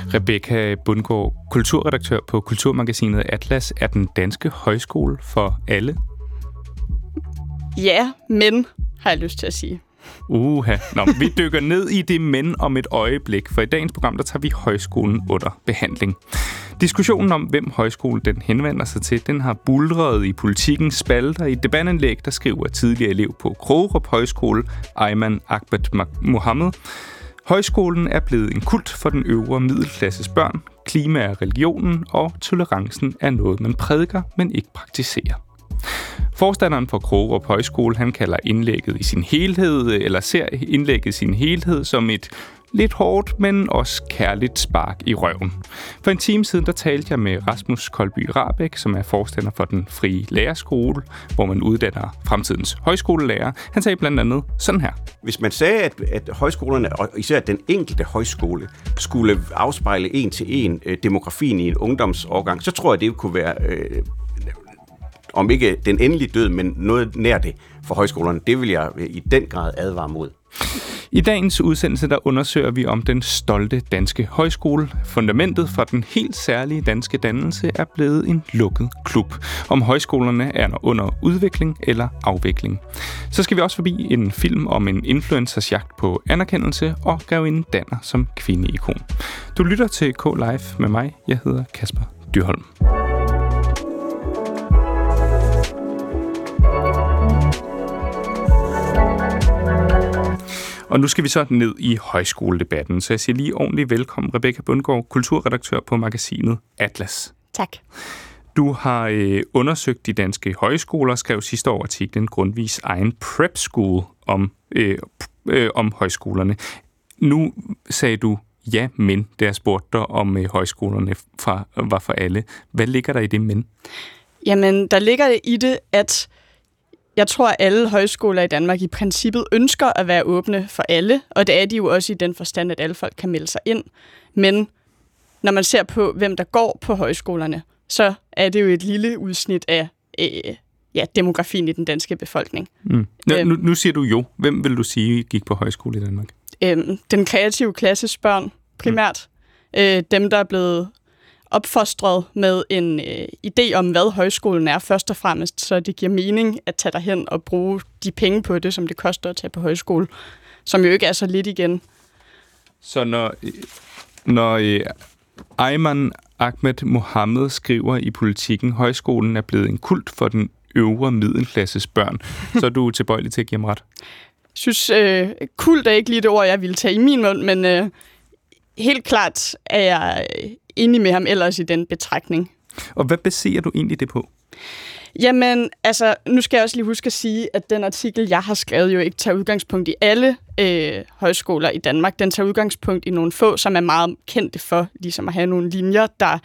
Rebecca Bundgaard, kulturredaktør på Kulturmagasinet Atlas. Er den danske højskole for alle? Ja, men har jeg lyst til at sige. Vi dykker ned i det men om et øjeblik, for i dagens program der tager vi højskolen under behandling. Diskussionen om, hvem højskole den henvender sig til, den har buldret i Politikens spalter. I et debatindlæg, der skriver tidligere elev på Krogerup Højskole, Ayman Ahmed Mohammed: højskolen er blevet en kult for den øvre middelklasses børn. Klima er religionen, og tolerancen er noget, man prædiker, men ikke praktiserer. Forstanderen for Krogerup Højskole, han kalder indlægget i sin helhed, eller ser indlægget i sin helhed som et lidt hårdt, men også kærligt spark i røven. For en time siden, der talte jeg med Rasmus Koldby Rahbek, som er forstander for den frie lærerskole, hvor man uddanner fremtidens højskolelærer. Han sagde blandt andet sådan her: Hvis man sagde, at højskolerne, og især den enkelte højskole, skulle afspejle en til en demografien i en ungdomsårgang, så tror jeg, det kunne være, om ikke den endelige død, men noget nær det for højskolerne. Det vil jeg i den grad advare mod. I dagens udsendelse der undersøger vi om den stolte danske højskole. Fundamentet for den helt særlige danske dannelse er blevet en lukket klub. Om højskolerne er under udvikling eller afvikling. Så skal vi også forbi en film om en influencers jagt på anerkendelse og grevinde Danner som kvindeikon. Du lytter til K-Live med mig. Jeg hedder Kasper Dyrholm. Og nu skal vi så ned i højskoledebatten, så jeg siger lige ordentligt velkommen, Rebecca Bundgaard, kulturredaktør på magasinet Atlas. Tak. Du har undersøgt de danske højskoler og skrev sidste år artiklen Grundtvigs egen prep school om højskolerne. Nu sagde du ja, men da jeg spurgte dig om højskolerne var for alle. Hvad ligger der i det men? Jamen, der ligger det i det, at jeg tror, at alle højskoler i Danmark i princippet ønsker at være åbne for alle, og det er de jo også i den forstand, at alle folk kan melde sig ind. Men når man ser på, hvem der går på højskolerne, så er det jo et lille udsnit af demografien i den danske befolkning. Nu siger du jo. Hvem vil du sige gik på højskole i Danmark? Den kreative klasses børn, primært. Dem, der er blevet opfostret med en idé om, hvad højskolen er, først og fremmest, så det giver mening at tage derhen og bruge de penge på det, som det koster at tage på højskole, som jo ikke er så lidt igen. Så når Ayman Ahmed Mohammed skriver i Politiken, højskolen er blevet en kult for den øvre middelklasses børn, så er du tilbøjelig til at give ham ret? Jeg synes, kult er ikke lige det ord, jeg ville tage i min mund, men helt klart er jeg enig med ham ellers i den betragtning. Og hvad baserer du egentlig det på? Jamen, altså, nu skal jeg også lige huske at sige, at den artikel, jeg har skrevet, jo ikke tager udgangspunkt i alle højskoler i Danmark. Den tager udgangspunkt i nogle få, som er meget kendte for ligesom at have nogle linjer, der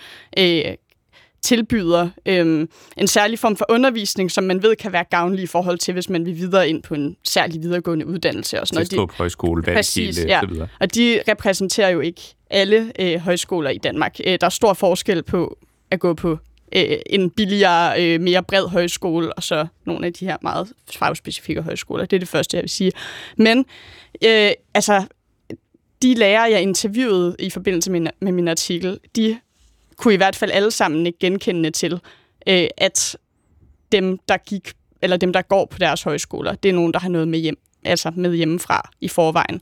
tilbyder en særlig form for undervisning, som man ved kan være gavnlig i forhold til, hvis man vil videre ind på en særlig videregående uddannelse. Og sådan noget. Testrup Højskole, Vallekilde ja. osv. Og de repræsenterer jo ikke alle højskoler i Danmark. Der er stor forskel på at gå på en billigere, mere bred højskole, og så nogle af de her meget fagspecifikke højskoler. Det er det første, jeg vil sige. Men de lærere, jeg interviewede i forbindelse med min artikel, de kunne i hvert fald alle sammen ikke genkende til, at dem, der går på deres højskoler, det er nogen, der har noget med hjemmefra i forvejen.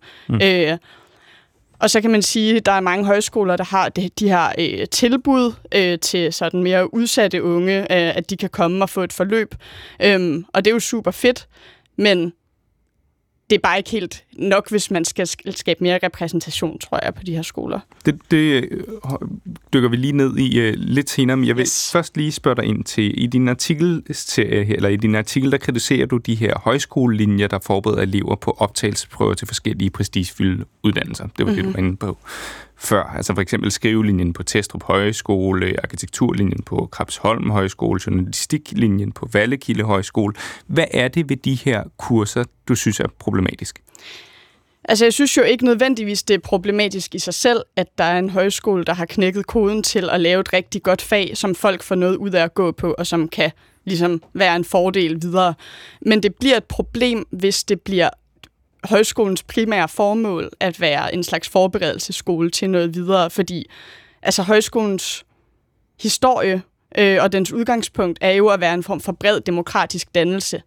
Og så kan man sige, at der er mange højskoler, der har de her tilbud til sådan mere udsatte unge, at de kan komme og få et forløb. Og det er jo super fedt, men det er bare ikke helt nok, hvis man skal skabe mere repræsentation, tror jeg, på de her skoler. Det dykker vi lige ned i lidt senere, men jeg vil først lige spørge dig ind til, i din artikel, der kritiserer du de her højskolelinjer, der forbereder elever på optagelsesprøver til forskellige prestigefyldte uddannelser. Det var det, du var inde på før. Altså for eksempel skrivelinjen på Testrup Højskole, arkitekturlinjen på Krebsholm Højskole, journalistiklinjen på Vallekilde Højskole. Hvad er det ved de her kurser, du synes er problematisk? Altså jeg synes jo ikke nødvendigvis, det er problematisk i sig selv, at der er en højskole, der har knækket koden til at lave et rigtig godt fag, som folk får noget ud af at gå på, og som kan ligesom være en fordel videre. Men det bliver et problem, hvis det bliver højskolens primære formål at være en slags forberedelsesskole til noget videre, fordi altså højskolens historie og dens udgangspunkt er jo at være en form for bred demokratisk dannelse.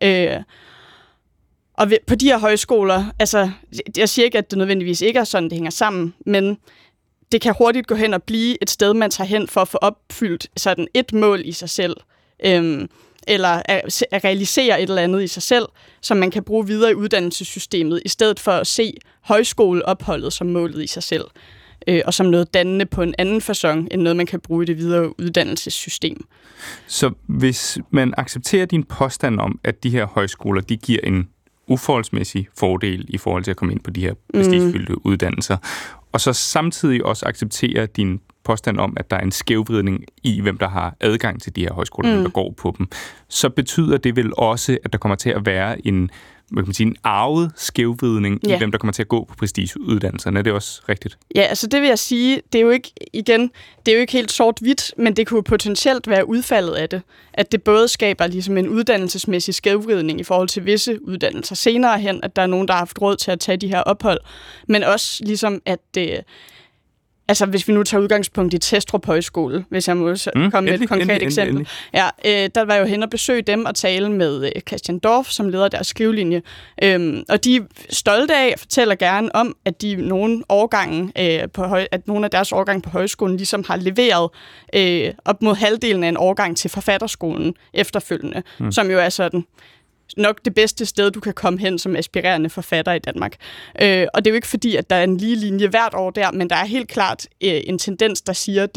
Og på de her højskoler, altså jeg siger ikke, at det nødvendigvis ikke er sådan, det hænger sammen, men det kan hurtigt gå hen og blive et sted, man tager hen for at få opfyldt sådan et mål i sig selv, eller at realisere et eller andet i sig selv, som man kan bruge videre i uddannelsessystemet, i stedet for at se højskoleopholdet som målet i sig selv, og som noget dannende på en anden facon, end noget, man kan bruge i det videre uddannelsessystem. Så hvis man accepterer din påstand om, at de her højskoler, de giver en uforholdsmæssig fordel i forhold til at komme ind på de her prestigefyldte uddannelser, og så samtidig også accepterer din påstand om, at der er en skævvridning i, hvem der har adgang til de her højskoler, hvem der går på dem, så betyder det vel også, at der kommer til at være en arvet skævvridning i, hvem der kommer til at gå på prestigeuddannelserne. Er det også rigtigt? Ja, altså det vil jeg sige, det er jo ikke helt sort-hvidt, men det kunne potentielt være udfaldet af det. At det både skaber ligesom en uddannelsesmæssig skævvridning i forhold til visse uddannelser senere hen, at der er nogen, der har haft råd til at tage de her ophold, men også ligesom, at altså, hvis vi nu tager udgangspunkt i Testrup Højskole, hvis jeg må komme med et konkret eksempel. Ja, der var jo hen og besøge dem og tale med Christian Dorf, som leder deres skrivelinje. Og de er stolte af, fortæller gerne om, at nogle af deres årgange på højskolen ligesom har leveret op mod halvdelen af en årgang til forfatterskolen efterfølgende, som jo er sådan nok det bedste sted, du kan komme hen som aspirerende forfatter i Danmark. Og det er jo ikke fordi, at der er en lige linje hvert år der, men der er helt klart en tendens, der siger, at det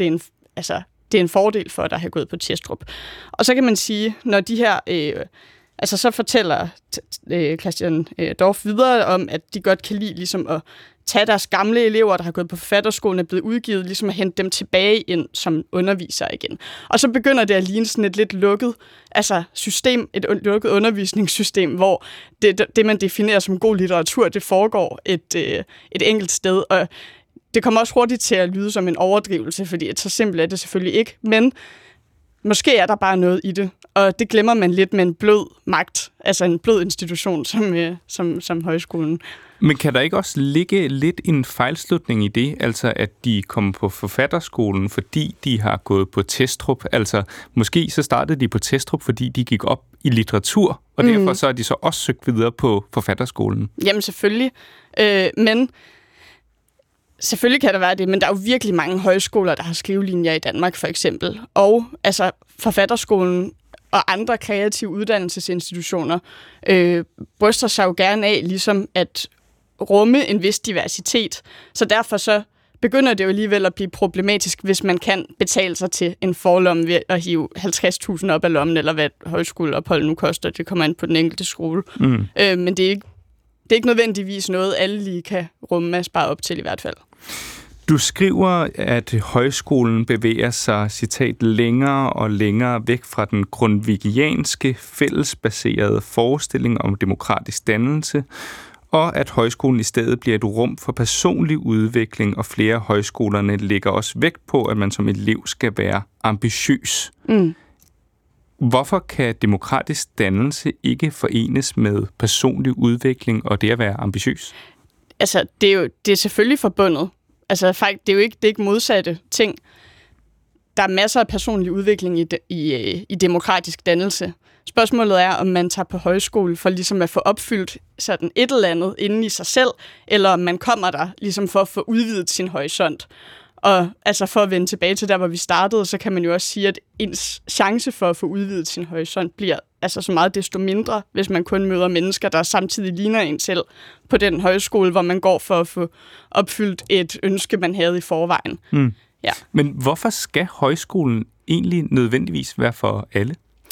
er en fordel for, at der har gået på Testrup. Og så kan man sige, når de her så fortæller Christian Dorf videre om, at de godt kan lide ligesom at tage deres gamle elever, der har gået på forfatterskolen, er blevet udgivet, ligesom at hente dem tilbage ind som undervisere igen. Og så begynder det at ligne sådan et lidt lukket system, et lukket undervisningssystem, hvor det man definerer som god litteratur, det foregår et enkelt sted. Og det kommer også hurtigt til at lyde som en overdrivelse, fordi så simpelt er det selvfølgelig ikke, men måske er der bare noget i det, og det glemmer man lidt med en blød magt, altså en blød institution som højskolen. Men kan der ikke også ligge lidt en fejlslutning i det, altså at de kommer på forfatterskolen, fordi de har gået på Testrup? Altså måske så startede de på Testrup, fordi de gik op i litteratur, og derfor så er de så også søgt videre på forfatterskolen. Jamen selvfølgelig, men selvfølgelig kan der være det, men der er jo virkelig mange højskoler, der har skrivelinjer i Danmark, for eksempel. Og altså forfatterskolen og andre kreative uddannelsesinstitutioner bryster sig jo gerne af ligesom at rumme en vis diversitet. Så derfor så begynder det jo alligevel at blive problematisk, hvis man kan betale sig til en forlomme ved at hive 50.000 op af lommen, eller hvad højskoleophold nu koster. Det kommer ind på den enkelte skole. Men det er ikke nødvendigvis noget, alle lige kan rumme at spare op til i hvert fald. Du skriver, at højskolen bevæger sig, citat, længere og længere væk fra den grundvigianske, fællesbaserede forestilling om demokratisk dannelse, og at højskolen i stedet bliver et rum for personlig udvikling, og flere af højskolerne lægger også vægt på, at man som elev skal være ambitiøs. Hvorfor kan demokratisk dannelse ikke forenes med personlig udvikling og det at være ambitiøs? Altså, det er selvfølgelig forbundet. Altså, faktisk, det er ikke modsatte ting. Der er masser af personlig udvikling i demokratisk dannelse. Spørgsmålet er, om man tager på højskole for ligesom at få opfyldt sådan et eller andet inden i sig selv, eller om man kommer der ligesom for at få udvidet sin horisont. Og altså for at vende tilbage til der, hvor vi startede, så kan man jo også sige, at ens chance for at få udvidet sin horisont bliver altså så meget desto mindre, hvis man kun møder mennesker, der samtidig ligner en selv på den højskole, hvor man går for at få opfyldt et ønske, man havde i forvejen. Ja. Men hvorfor skal højskolen egentlig nødvendigvis være for alle?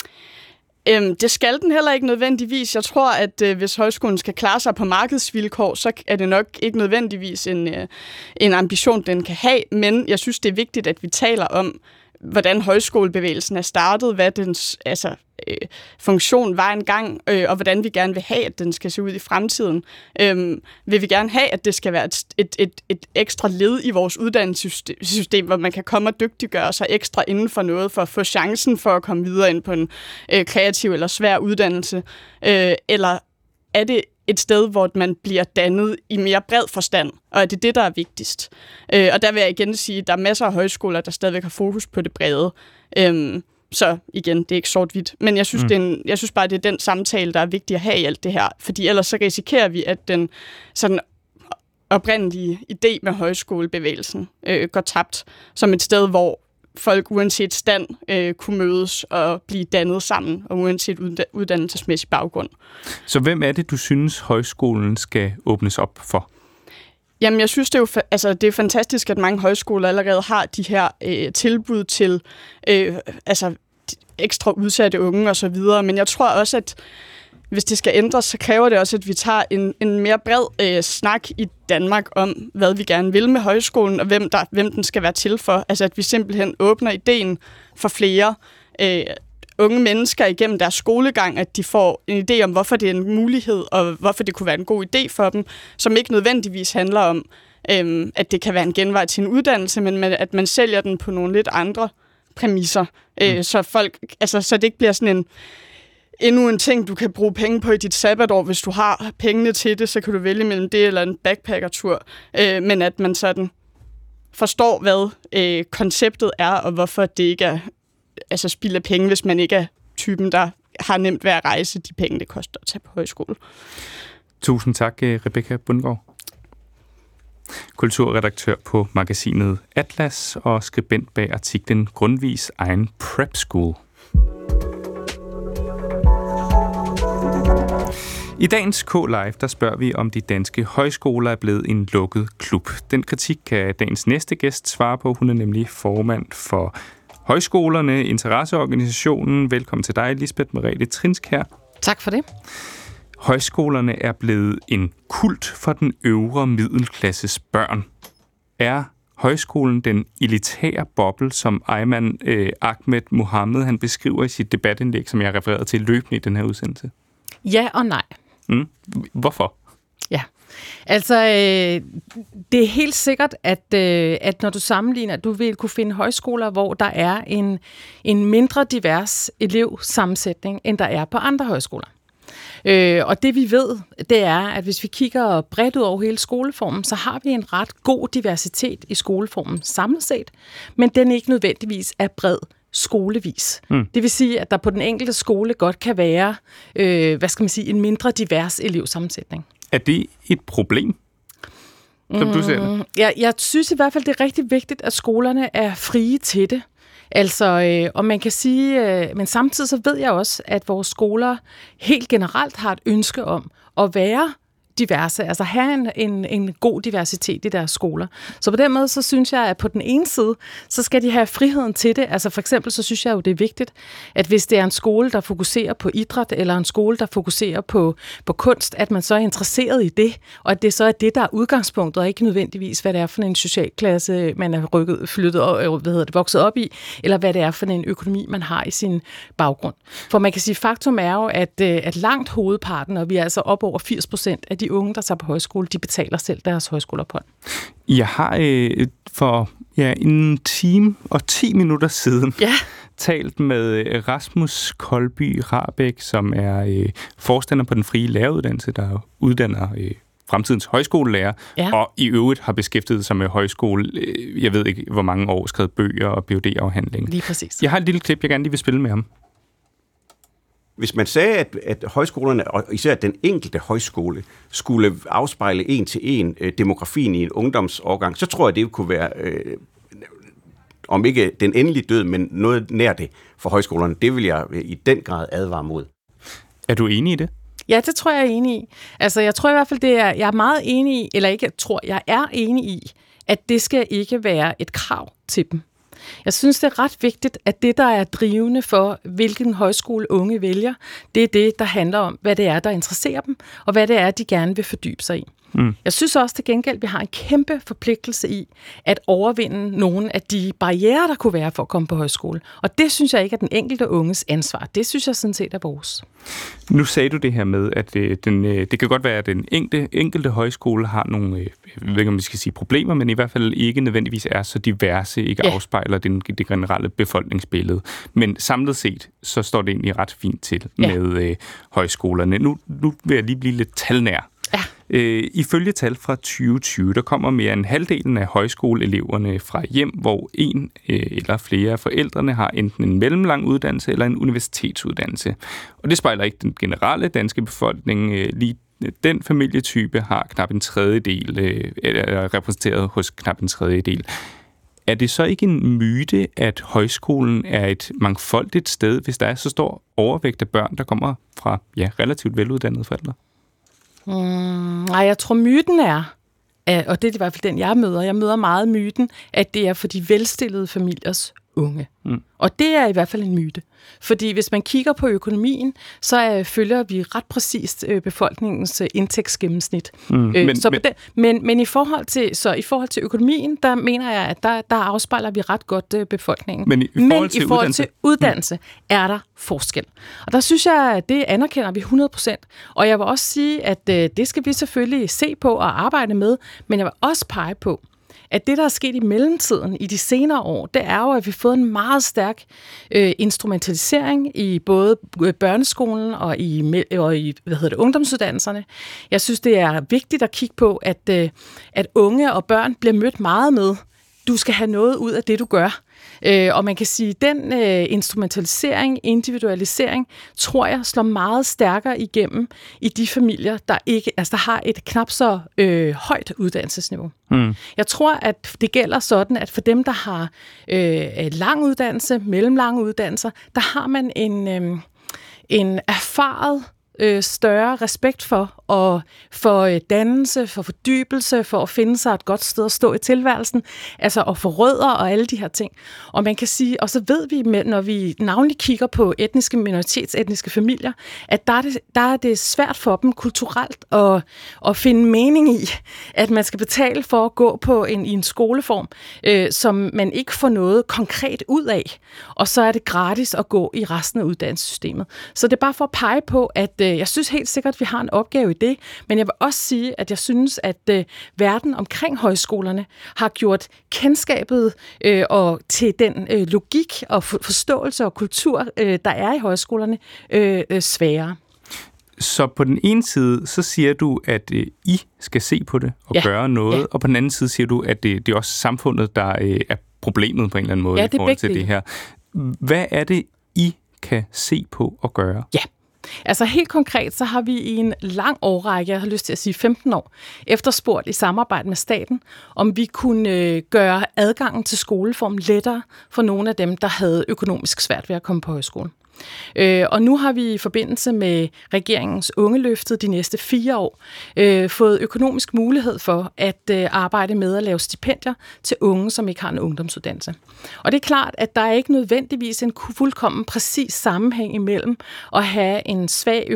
Det skal den heller ikke nødvendigvis. Jeg tror, at hvis højskolen skal klare sig på markedsvilkår, så er det nok ikke nødvendigvis en ambition, den kan have. Men jeg synes, det er vigtigt, at vi taler om, hvordan højskolebevægelsen er startet, hvad dens funktion var engang, og hvordan vi gerne vil have, at den skal se ud i fremtiden. Vil vi gerne have, at det skal være et ekstra led i vores uddannelsessystem, hvor man kan komme og dygtiggøre sig ekstra inden for noget, for at få chancen for at komme videre ind på en kreativ eller svær uddannelse? Eller er det et sted, hvor man bliver dannet i mere bred forstand, og at det er det, der er vigtigst. Og der vil jeg igen sige, at der er masser af højskoler, der stadigvæk har fokus på det brede. Så igen, det er ikke sort-hvidt. Men jeg synes, jeg synes bare, det er den samtale, der er vigtig at have i alt det her. Fordi ellers så risikerer vi, at den sådan oprindelige idé med højskolebevægelsen går tabt som et sted, hvor folk uanset stand kunne mødes og blive dannet sammen, og uanset uddannelsesmæssig baggrund. Så hvem er det, du synes, højskolen skal åbnes op for? Jamen, jeg synes, det er jo fantastisk, at mange højskoler allerede har de her tilbud til ekstra udsatte unge og så videre. Men jeg tror også, at hvis det skal ændres, så kræver det også, at vi tager en mere bred snak i Danmark om, hvad vi gerne vil med højskolen, og hvem den skal være til for. Altså, at vi simpelthen åbner ideen for flere unge mennesker igennem deres skolegang, at de får en idé om, hvorfor det er en mulighed, og hvorfor det kunne være en god idé for dem, som ikke nødvendigvis handler om, at det kan være en genvej til en uddannelse, men at man sælger den på nogle lidt andre præmisser, så det ikke bliver sådan endnu en ting, du kan bruge penge på i dit sabbatår. Hvis du har pengene til det, så kan du vælge mellem det eller en backpackertur, men at man sådan forstår, hvad konceptet er, og hvorfor det ikke er spild af penge, hvis man ikke er typen, der har nemt ved at rejse de penge, det koster at tage på højskole. Tusind tak, Rebecca Bundgaard. Kulturredaktør på magasinet Atlas og skribent bag artiklen Grundtvigs egen Prep School. I dagens K-Live, der spørger vi, om de danske højskoler er blevet en lukket klub. Den kritik kan dagens næste gæst svare på. Hun er nemlig formand for Højskolerne, interesseorganisationen. Velkommen til dig, Lisbeth Merete Trinskær. Tak for det. Højskolerne er blevet en kult for den øvre middelklasses børn. Er højskolen den elitære boble, som Ayman Ahmed Mohammed han beskriver i sit debatindlæg, som jeg refererede til løbende i den her udsendelse? Ja og nej. Hvorfor? Ja, altså det er helt sikkert, at når du sammenligner, du vil kunne finde højskoler, hvor der er en mindre divers elevsammensætning, end der er på andre højskoler. Og det vi ved, det er, at hvis vi kigger bredt ud over hele skoleformen, så har vi en ret god diversitet i skoleformen samlet set, men den ikke nødvendigvis er bred skolevis. Det vil sige, at der på den enkelte skole godt kan være, en mindre divers elevsammensætning. Er det et problem, som du ser det? Jeg synes i hvert fald, det er rigtig vigtigt, at skolerne er frie til det. Altså, og man kan sige, men samtidig så ved jeg også, at vores skoler helt generelt har et ønske om at være diverse, altså have en god diversitet i deres skoler. Så på den måde, så synes jeg, at på den ene side, så skal de have friheden til det. Altså for eksempel, så synes jeg jo, det er vigtigt, at hvis det er en skole, der fokuserer på idræt, eller en skole, der fokuserer på kunst, at man så er interesseret i det, og at det så er det, der er udgangspunktet, og ikke nødvendigvis, hvad det er for en socialklasse, man er vokset op i, eller hvad det er for en økonomi, man har i sin baggrund. For man kan sige, faktum er jo, at langt hovedparten, og vi er altså op over 80% af de unge, der tager på højskole, de betaler selv deres højskoleophold. Jeg har for en time og 10 minutter siden talt med Rasmus Kolby Rahbek, som er forstander på den frie læreruddannelse, der uddanner fremtidens højskolelærer, og i øvrigt har beskæftiget sig med højskole, jeg ved ikke hvor mange år, skrevet bøger og PhD-afhandlinger. Lige præcis. Jeg har et lille klip, jeg gerne lige vil spille med ham. Hvis man sagde, at højskolerne, og især den enkelte højskole, skulle afspejle en til en demografien i en ungdomsårgang, så tror jeg, det kunne være, om ikke den endelige død, men noget nær det for højskolerne. Det vil jeg i den grad advare mod. Er du enig i det? Ja, det tror jeg er enig i. Altså, jeg tror i hvert fald, jeg er meget enig i, eller ikke, jeg er enig i, at det skal ikke være et krav til dem. Jeg synes, det er ret vigtigt, at det, der er drivende for, hvilken højskole unge vælger, det er det, der handler om, hvad det er, der interesserer dem, og hvad det er, de gerne vil fordybe sig i. Jeg synes også til gengæld, at vi har en kæmpe forpligtelse i at overvinde nogle af de barrierer, der kunne være for at komme på højskole. Og det synes jeg ikke er den enkelte unges ansvar. Det synes jeg sådan set er vores. Nu sagde du det her med, at det kan godt være, at den enkelte højskole har nogle, jeg ved ikke om vi skal sige problemer, men i hvert fald ikke nødvendigvis er så diverse, ikke afspejler det generelle befolkningsbillede. Men samlet set, så står det egentlig ret fint til med højskolerne. Nu vil jeg lige blive lidt talnær. Ja. Ifølge tal fra 2020, der kommer mere end halvdelen af højskoleeleverne fra hjem, hvor en eller flere af forældrene har enten en mellemlang uddannelse eller en universitetsuddannelse. Og det spejler ikke den generelle danske befolkning. Lige den familietype har knap en tredjedel, eller repræsenteret hos knap en tredjedel. Er det så ikke en myte, at højskolen er et mangfoldigt sted, hvis der er så stor overvægt af børn, der kommer fra relativt veluddannede forældre? Nej, jeg tror myten er, og det er i hvert fald den, jeg møder meget myten, at det er for de velstillede familiers unge. Og det er i hvert fald en myte. Fordi hvis man kigger på økonomien, så følger vi ret præcist befolkningens indtægtsgennemsnit. Men i forhold til økonomien, der mener jeg, at der afspejler vi ret godt befolkningen. Men i forhold til uddannelse er der forskel. Og der synes jeg, at det anerkender vi 100%. Og jeg vil også sige, at det skal vi selvfølgelig se på og arbejde med, men jeg vil også pege på, at det, der er sket i mellemtiden i de senere år, det er jo, at vi har fået en meget stærk instrumentalisering i både børneskolen og i ungdomsuddannelserne. Jeg synes, det er vigtigt at kigge på, at unge og børn bliver mødt meget med, du skal have noget ud af det, du gør. Og man kan sige, at den instrumentalisering, individualisering, tror jeg, slår meget stærkere igennem i de familier, der har et knap så højt uddannelsesniveau. Jeg tror, at det gælder sådan, at for dem, der har lang uddannelse, mellemlange uddannelser, der har man en erfaret større respekt for dannelse, for fordybelse, for at finde sig et godt sted at stå i tilværelsen, altså at få rødder og alle de her ting. Og man kan sige, og så ved vi, når vi navnlig kigger på minoritetsetniske familier, at der er det svært for dem kulturelt at finde mening i, at man skal betale for at gå i en skoleform, som man ikke får noget konkret ud af, og så er det gratis at gå i resten af uddannelsessystemet. Så det er bare for at pege på, at jeg synes helt sikkert, at vi har en opgave i det, men jeg vil også sige, at jeg synes, at verden omkring højskolerne har gjort kendskabet og til den logik og forståelse og kultur, der er i højskolerne, sværere. Så på den ene side, så siger du, at I skal se på det og gøre noget, og på den anden side siger du, at det er også samfundet, der er problemet på en eller anden måde i forhold til det her. Hvad er det, I kan se på og gøre? Ja. Altså helt konkret, så har vi i en lang årrække, jeg har lyst til at sige 15 år, efterspurgt i samarbejde med staten, om vi kunne gøre adgangen til skoleform lettere for nogle af dem, der havde økonomisk svært ved at komme på højskolen. Og nu har vi i forbindelse med regeringens ungeløftet de næste 4 år fået økonomisk mulighed for at arbejde med at lave stipendier til unge, som ikke har en ungdomsuddannelse. Og det er klart, at der er ikke nødvendigvis en fuldkommen præcis sammenhæng imellem at have en svag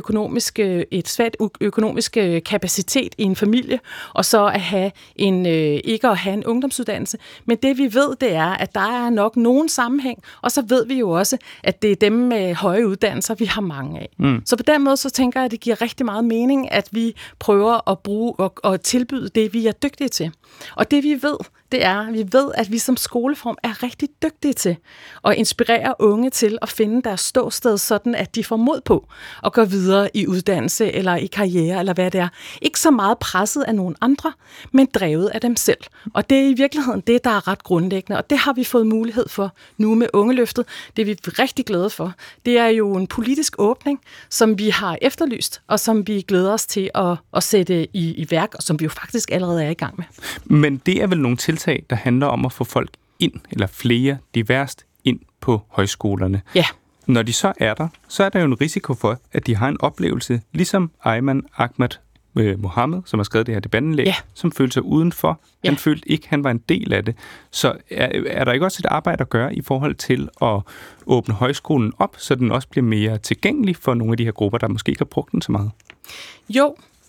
økonomisk kapacitet i en familie, og så at have ikke at have en ungdomsuddannelse. Men det vi ved, det er, at der er nok nogen sammenhæng, og så ved vi jo også, at det er dem med høje uddannelser, vi har mange af. Så på den måde, så tænker jeg, at det giver rigtig meget mening, at vi prøver at bruge og tilbyde det, vi er dygtige til. Og det vi ved, det er, at vi ved, at vi som skoleform er rigtig dygtige til at inspirere unge til at finde deres ståsted, sådan at de får mod på at gå videre i uddannelse eller i karriere, eller hvad det er. Ikke så meget presset af nogen andre, men drevet af dem selv. Og det er i virkeligheden det, der er ret grundlæggende, og det har vi fået mulighed for nu med ungeløftet. Det er vi rigtig glade for. Det er jo en politisk åbning, som vi har efterlyst, og som vi glæder os til at sætte i værk, og som vi jo faktisk allerede er i gang med. Men det er vel nogle tiltag, der handler om at få folk ind, eller flere diverst ind på højskolerne. Ja. Når de så er der jo en risiko for, at de har en oplevelse, ligesom Ayman Ahmad Mohammed, som har skrevet det her debatindlæg, som følte sig udenfor. Han følte ikke, han var en del af det. Så er der ikke også et arbejde at gøre i forhold til at åbne højskolen op, så den også bliver mere tilgængelig for nogle af de her grupper, der måske ikke har brugt den så meget? Jo,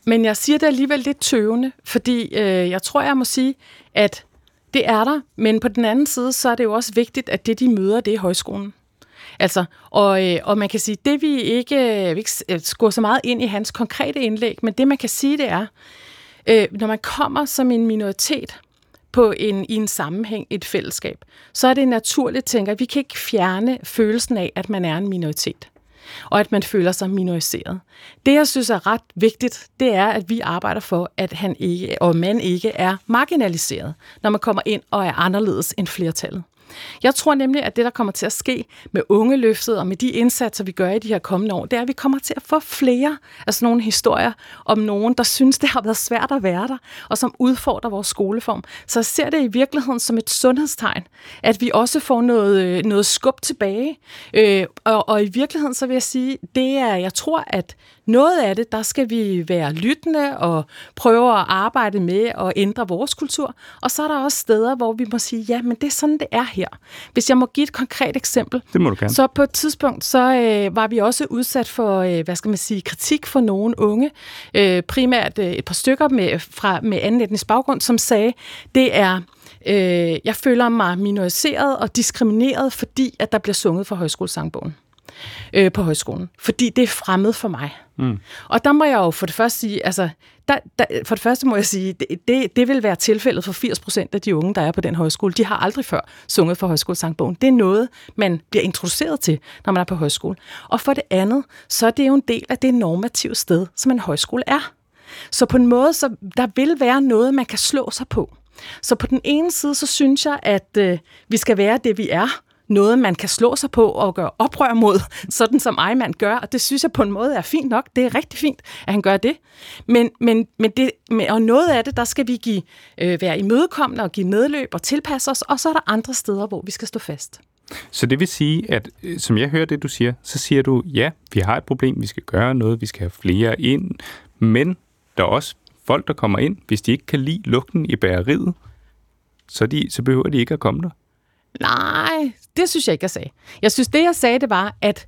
Men jeg siger det alligevel lidt tøvende, fordi jeg tror, jeg må sige, at det er der, men på den anden side, så er det jo også vigtigt, at det, de møder, det er højskolen. Altså, og man kan sige, det vi ikke går så meget ind i hans konkrete indlæg, men det man kan sige, det er, når man kommer som en minoritet i en sammenhæng, et fællesskab, så er det naturligt, tænker jeg, vi kan ikke fjerne følelsen af, at man er en minoritet, og at man føler sig minoriseret. Det, jeg synes er ret vigtigt, det er, at vi arbejder for, at man ikke er marginaliseret, når man kommer ind og er anderledes end flertallet. Jeg tror nemlig, at det, der kommer til at ske med ungeløftet og med de indsatser, vi gør i de her kommende år, det er, at vi kommer til at få flere af sådan nogle historier om nogen, der synes, det har været svært at være der, og som udfordrer vores skoleform. Så jeg ser det i virkeligheden som et sundhedstegn, at vi også får noget skub tilbage. Og i virkeligheden, så vil jeg sige, jeg tror, at noget af det, der skal vi være lyttende og prøve at arbejde med at ændre vores kultur. Og så er der også steder, hvor vi må sige, ja, men det er sådan, det er her. Hvis jeg må give et konkret eksempel. Det må du gerne. Så på et tidspunkt, så var vi også udsat for, kritik for nogle unge. Primært et par stykker med anden etnisk baggrund, som sagde, det er, jeg føler mig minoriseret og diskrimineret, fordi at der bliver sunget for højskolesangbogen på højskolen. Fordi det er fremmed for mig. Mm. Og der må jeg jo for det første sige, for det første må jeg sige, det vil være tilfældet for 80% af de unge, der er på den højskole. De har aldrig før sunget for højskolesangbogen. Det er noget, man bliver introduceret til, når man er på højskole. Og for det andet, så er det jo en del af det normative sted, som en højskole er. Så på en måde, så der vil være noget, man kan slå sig på. Så på den ene side, så synes jeg, at vi skal være det, vi er. Noget, man kan slå sig på og gøre oprør mod, sådan som Eimann gør, og det synes jeg på en måde er fint nok. Det er rigtig fint, at han gør det. Og noget af det, der skal vi være imødekommende og give medløb og tilpasse os, og så er der andre steder, hvor vi skal stå fast. Så det vil sige, at som jeg hører det, du siger, så siger du, ja, vi har et problem, vi skal gøre noget, vi skal have flere ind, men der er også folk, der kommer ind, hvis de ikke kan lide lugten i bageriet, så behøver de ikke at komme der. Nej, det synes jeg ikke, jeg sagde. Jeg synes, det jeg sagde, det var, at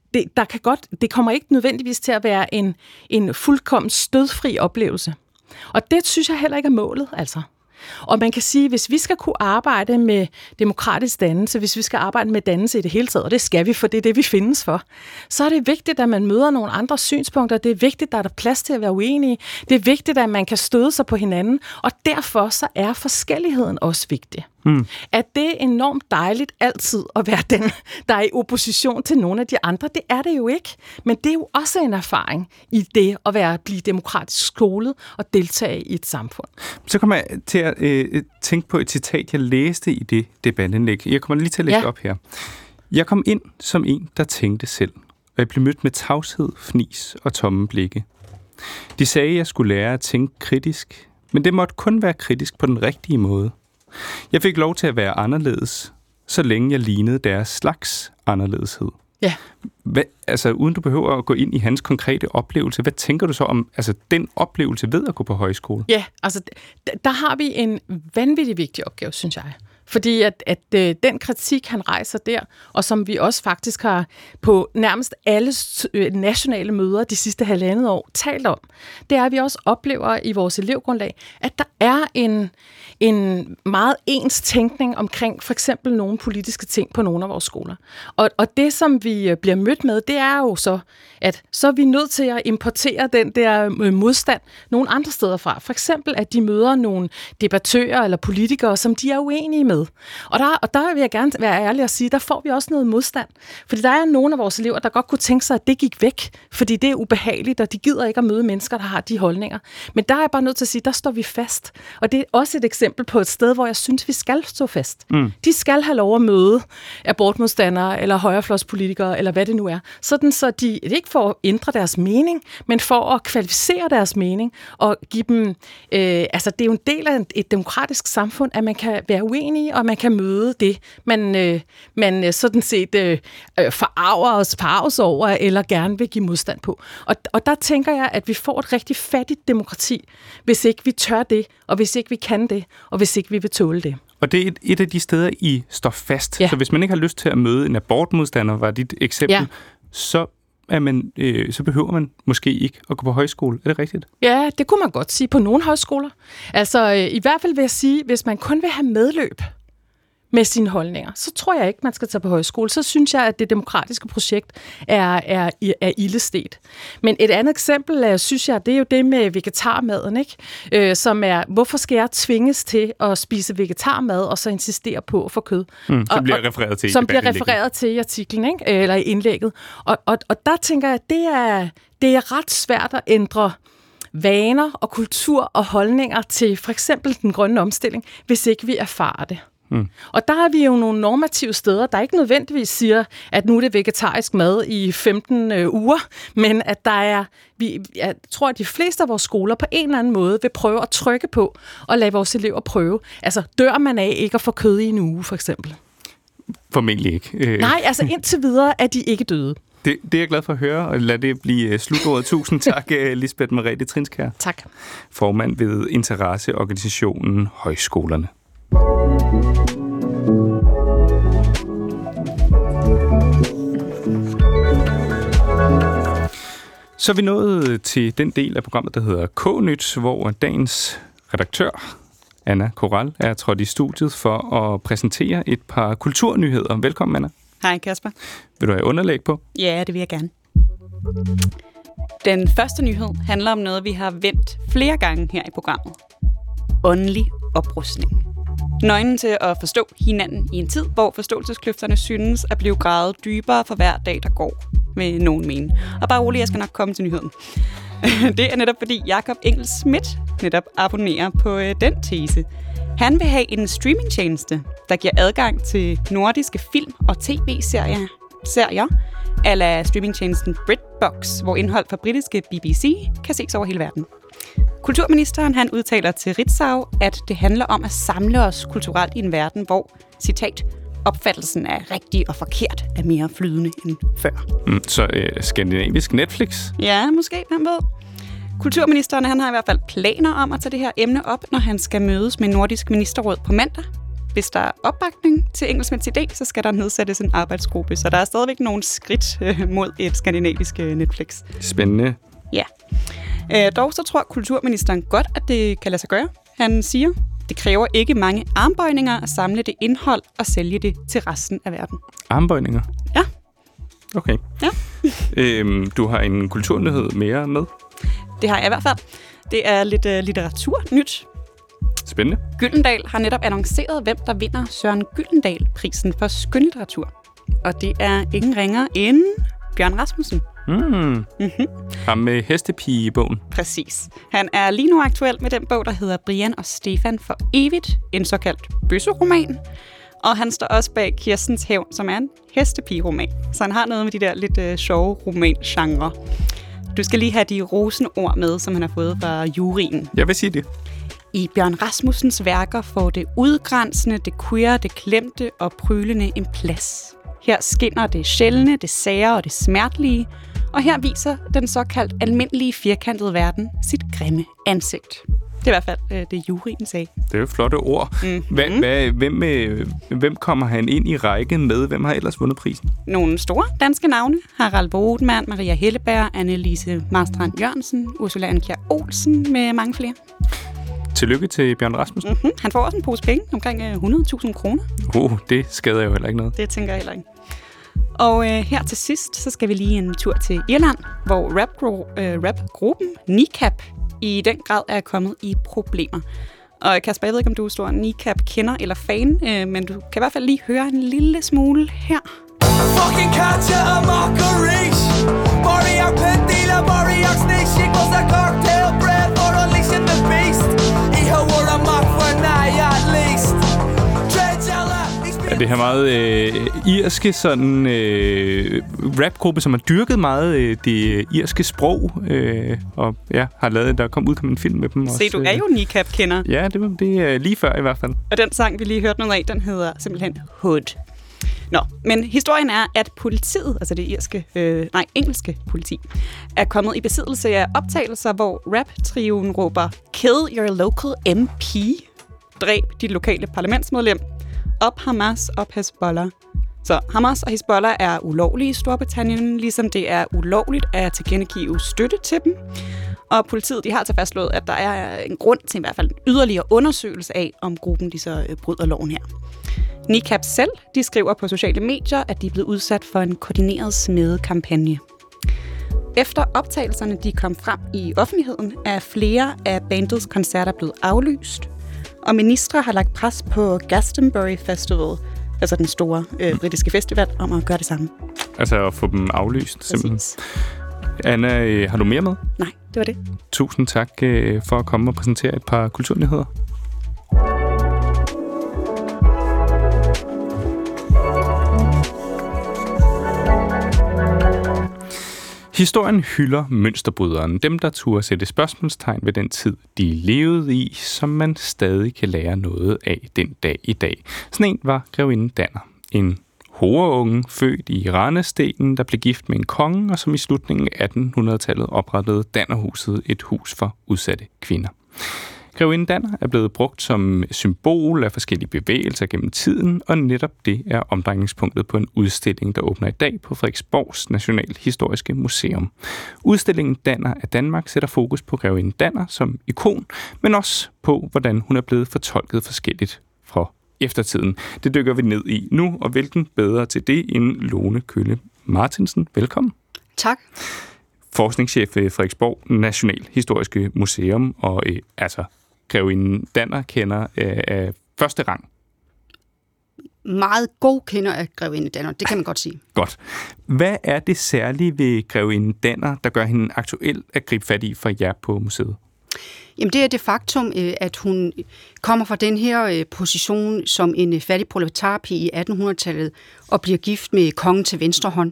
det kommer ikke nødvendigvis til at være en fuldkommen stødfri oplevelse. Og det synes jeg heller ikke er målet, altså. Og man kan sige, hvis vi skal kunne arbejde med demokratisk dannelse, hvis vi skal arbejde med dannelse i det hele taget, og det skal vi, for det er det, vi findes for, så er det vigtigt, at man møder nogle andre synspunkter. Det er vigtigt, at der er plads til at være uenige. Det er vigtigt, at man kan støde sig på hinanden. Og derfor så er forskelligheden også vigtig. At det er enormt dejligt altid at være den, der er i opposition til nogle af de andre. Det er det jo ikke. Men det er jo også en erfaring i det at blive demokratisk skolet og deltage i et samfund. Så kommer jeg til at tænke på et citat, jeg læste i det debatindlæg. Jeg kommer lige til at læse op her. Jeg kom ind som en, der tænkte selv, og jeg blev mødt med tavshed, fnis og tomme blikke. De sagde, at jeg skulle lære at tænke kritisk, men det måtte kun være kritisk på den rigtige måde. Jeg fik lov til at være anderledes, så længe jeg lignede deres slags anderledeshed. Ja. Uden du behøver at gå ind i hans konkrete oplevelse, hvad tænker du så om den oplevelse ved at gå på højskole? Ja, der har vi en vanvittig vigtig opgave, synes jeg. Fordi at den kritik, han rejser der, og som vi også faktisk har på nærmest alle nationale møder de sidste 1,5 år talt om, det er, at vi også oplever i vores elevgrundlag, at der er en meget ens tænkning omkring for eksempel nogle politiske ting på nogle af vores skoler. Og det, som vi bliver mødt med, det er jo så, at så er vi nødt til at importere den der modstand nogle andre steder fra. For eksempel, at de møder nogle debattører eller politikere, som de er uenige med. Og der vil jeg gerne være ærlig og sige, der får vi også noget modstand. Fordi der er nogle af vores elever, der godt kunne tænke sig, at det gik væk, fordi det er ubehageligt, og de gider ikke at møde mennesker, der har de holdninger. Men der er jeg bare nødt til at sige, der står vi fast. Og det er også et eksempel på et sted, hvor jeg synes, vi skal stå fast. De skal have lov at møde abortmodstandere, eller højrefløjspolitikere, eller hvad det nu er. Sådan så de ikke for at ændre deres mening, men for at kvalificere deres mening, og give dem... det er jo en del af et demokratisk samfund, at man kan være uenig, og man kan møde det, man sådan set forarves over, eller gerne vil give modstand på. Og der tænker jeg, at vi får et rigtig fattigt demokrati, hvis ikke vi tør det, og hvis ikke vi kan det, og hvis ikke vi vil tåle det. Og det er et af de steder, I står fast. Ja. Så hvis man ikke har lyst til at møde en abortmodstander, var dit eksempel, så så behøver man måske ikke at gå på højskole. Er det rigtigt? Ja, det kunne man godt sige på nogle højskoler. Altså i hvert fald vil jeg sige, hvis man kun vil have medløb med sine holdninger, så tror jeg ikke, man skal tage på højskole. Så synes jeg, at det demokratiske projekt er ildestet. Men et andet eksempel, synes jeg, det er jo det med vegetarmaden, ikke? Som er, hvorfor skal jeg tvinges til at spise vegetarmad, og så insistere på at få kød? Som bliver refereret til som bliver refereret til i artiklen, ikke? Eller i indlægget. Og der tænker jeg, at det er ret svært at ændre vaner og kultur og holdninger til for eksempel den grønne omstilling, hvis ikke vi erfarer det. Og der har vi jo nogle normative steder, der ikke nødvendigvis siger, at nu er det vegetarisk mad i 15 uger, men at der er, jeg tror, at de fleste af vores skoler på en eller anden måde vil prøve at trykke på og lade vores elever prøve. Altså, dør man af ikke at få kød i en uge, for eksempel? Formentlig ikke. Nej, altså indtil videre er de ikke døde. Det er jeg glad for at høre, og lad det blive slutordet. Tusind tak, Lisbeth Merete Trinskær. Tak. Formand ved interesseorganisationen Højskolerne. Så er vi nået til den del af programmet, der hedder K-Nyt, hvor dagens redaktør, Anna Koral, er trådt i studiet for at præsentere et par kulturnyheder. Velkommen, Anna. Hej, Kasper. Vil du have underlæg på? Ja, det vil jeg gerne. Den første nyhed handler om noget, vi har vendt flere gange her i programmet. Åndelig oprustning. Nøglen til at forstå hinanden i en tid, hvor forståelseskløfterne synes at blive gravet dybere for hver dag, der går, med nogen mene. Og bare roligt, jeg skal nok komme til nyheden. Det er netop fordi Jakob Engel Schmidt netop abonnerer på den tese. Han vil have en streamingtjeneste, der giver adgang til nordiske film- og tv-serier a la streamingtjenesten BritBox, hvor indhold fra britiske BBC kan ses over hele verden. Kulturministeren han udtaler til Ritzau, at det handler om at samle os kulturelt i en verden, hvor, citat, opfattelsen af rigtig og forkert er mere flydende end før. Så skandinavisk Netflix? Ja, måske, hvem ved. Kulturministeren han har i hvert fald planer om at tage det her emne op, når han skal mødes med Nordisk Ministerråd på mandag. Hvis der er opbakning til Engel Schmidts idé, så skal der nedsættes en arbejdsgruppe, så der er stadigvæk nogle skridt mod et skandinavisk Netflix. Spændende. Ja. Dog så tror kulturministeren godt, at det kan lade sig gøre. Han siger, det kræver ikke mange armbøjninger at samle det indhold og sælge det til resten af verden. Armbøjninger? Ja. Okay. Ja. Du har en kulturnyhed mere med? Det har jeg i hvert fald. Det er lidt litteraturnyt. Spændende. Gyldendal har netop annonceret, hvem der vinder Søren Gyldendal-prisen for skønlitteratur. Og det er ingen ringer end Bjørn Rasmussen. Ham med hestepige-bogen. Præcis. Han er lige nu aktuel med den bog, der hedder Brian og Stefan for evigt, en såkaldt bøsseroman. Og han står også bag Kirstens Hævn, som er en hestepige-roman. Så han har noget med de der lidt sjove romangenre. Du skal lige have de rosende ord med, som han har fået fra juryen. Jeg vil sige det. I Bjørn Rasmussens værker får det udgrænsende, det queer, det klemte og prylende en plads. Her skinner det sjældne, det sære og det smertelige, og her viser den såkaldt almindelige firkantede verden sit grimme ansigt. Det er i hvert fald det, juryen sagde. Det er jo flotte ord. Hvem kommer han ind i rækken med? Hvem har ellers vundet prisen? Nogle store danske navne. Harald Bodemann, Maria Helleberg, Annelise Marstrand Jørgensen, Ursula Andkjær Olsen med mange flere. Tillykke til Bjørn Rasmussen. Han får også en pose penge, omkring 100.000 kroner. Det skader jo heller ikke noget. Det tænker jeg heller ikke. Og her til sidst, så skal vi lige en tur til Irland, hvor rapgruppen Kneecap i den grad er kommet i problemer. Og Kasper, jeg ved ikke, om du er stor Kneecap-kender eller fan, men du kan i hvert fald lige høre en lille smule her. Fucking Katja og Marguerite Boriak Pendila, Boriak Snake Shik was a cocktail bread for unleashing the beast I har ord og magt for nej, at least det her meget irske sådan rapgruppe, som har dyrket meget det irske sprog, og ja, har lavet, der kom en film med dem også. Se, du er jo Kneecap-kender. Ja, det er lige før i hvert fald. Og den sang, vi lige hørte noget af, den hedder simpelthen Hood. Nå, men historien er, at politiet, altså det engelske politi, er kommet i besiddelse af optagelser, hvor rap-trioen råber Kill your local MP, dræb dit lokale parlamentsmedlem, op Hamas, op Hezbollah. Så Hamas og Hizbollah er ulovlige i Storbritannien, ligesom det er ulovligt at tilkendegive støtte til dem. Og politiet de har så fastslået, at der er en grund til i hvert fald en yderligere undersøgelse af, om gruppen de så bryder loven her. NICAP selv de skriver på sociale medier, at de er blevet udsat for en koordineret smedekampagne. Efter optagelserne de kom frem i offentligheden, er flere af bandets koncerter blevet aflyst, og ministre har lagt pres på Glastonbury Festival, altså den store britiske festival, om at gøre det samme. Altså at få dem aflyst, simpelthen. Præcis. Anna, har du mere med? Nej, det var det. Tusind tak for at komme og præsentere et par kulturnyheder. Historien hylder mønsterbryderen, dem der turde sætte spørgsmålstegn ved den tid, de levede i, som man stadig kan lære noget af den dag i dag. Sådan en var grevinde Danner, en horeunge født i Randestenen, der blev gift med en konge, og som i slutningen af 1800-tallet oprettede Dannerhuset, et hus for udsatte kvinder. Grevinde Danner er blevet brugt som symbol af forskellige bevægelser gennem tiden, og netop det er omdrejningspunktet på en udstilling, der åbner i dag på Frederiksborgs Nationalhistoriske Museum. Udstillingen Danner af Danmark sætter fokus på grevinde Danner som ikon, men også på, hvordan hun er blevet fortolket forskelligt fra eftertiden. Det dykker vi ned i nu, og hvilken bedre til det end Lone Kølle Martinsen. Velkommen. Tak. Forskningschef ved Frederiksborg Nationalhistoriske Museum, og grevinde Danner kender af første rang. Meget god kender af grevinde Danner, det kan man godt sige. Godt. Hvad er det særlige ved grevinde Danner, der gør hende aktuel at gribe fat i for jer på museet? Jamen det er det faktum, at hun kommer fra den her position som en fattig proletarpige i 1800-tallet og bliver gift med kongen til venstre hånd.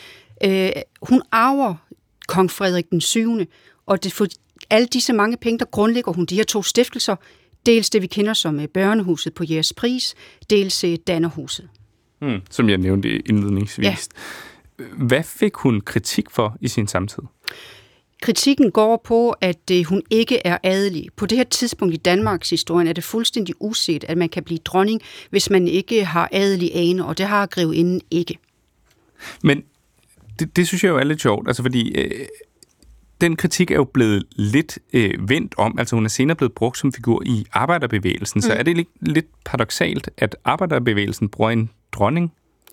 Hun arver kong Frederik den 7., og det for alle disse mange penge, der grundlægger hun de her to stiftelser, dels det, vi kender som børnehuset på Jægerspris, dels Dannerhuset. Som jeg nævnte indledningsvis. Ja. Hvad fik hun kritik for i sin samtid? Kritikken går på, at hun ikke er adelig. På det her tidspunkt i Danmarks historie er det fuldstændig uset, at man kan blive dronning, hvis man ikke har adelig ane, og det har grevinden ikke. Men det synes jeg jo er lidt sjovt, altså fordi den kritik er jo blevet lidt vendt om, altså hun er senere blevet brugt som figur i arbejderbevægelsen, så er det lidt paradoksalt, at arbejderbevægelsen bruger en dronning?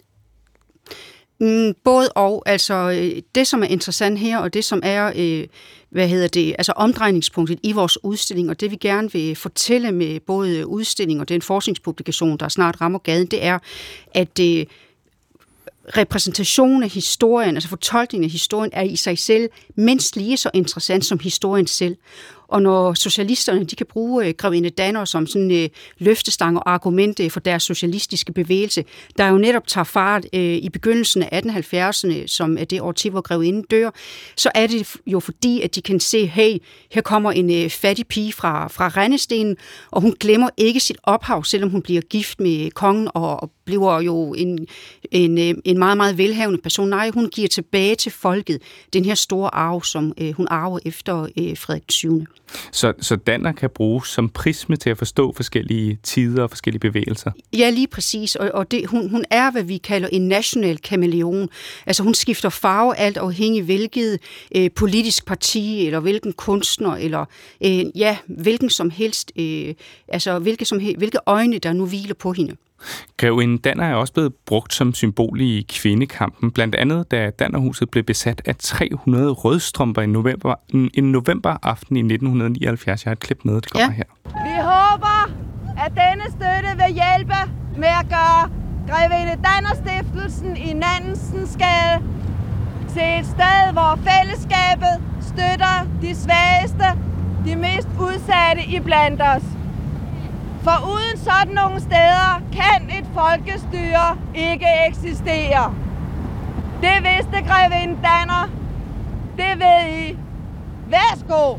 Både og, altså det som er interessant her, og det som er, altså omdrejningspunktet i vores udstilling, og det vi gerne vil fortælle med både udstilling og den forskningspublikation, der snart rammer gaden, det er, at repræsentation af historien, altså fortolkningen af historien, er i sig selv mindst lige så interessant som historien selv. Og når socialisterne de kan bruge grevinde Danner som sådan løftestang og argument for deres socialistiske bevægelse, der jo netop tager fart i begyndelsen af 1870'erne, som er det årti, hvor grevinden dør, så er det jo fordi, at de kan se, hey, her kommer en fattig pige fra Randestenen, og hun glemmer ikke sit ophav, selvom hun bliver gift med kongen og bliver jo en meget, meget velhavende person. Nej, hun giver tilbage til folket den her store arv, som hun arver efter Frederik 7. Så Danner kan bruges som prisme til at forstå forskellige tider og forskellige bevægelser? Ja, lige præcis. Og det, hun er, hvad vi kalder en national kameleon. Altså hun skifter farve alt afhængig hvilket politisk parti, eller hvilken kunstner, eller hvilken som helst, hvilke øjne, der nu hviler på hende. Grevinde Danner er også blevet brugt som symbol i kvindekampen, blandt andet da Dannerhuset blev besat af 300 rødstrømper en novemberaften i 1979. Jeg har et klip med, det kommer her. Vi håber, at denne støtte vil hjælpe med at gøre Grevinde Danner Stiftelsen i Nannensensgade til et sted, hvor fællesskabet støtter de svageste, de mest udsatte iblandt os. For uden sådan nogle steder kan et folkestyre ikke eksistere. Det vidste grevinde Danner. Det ved I. Værsgo!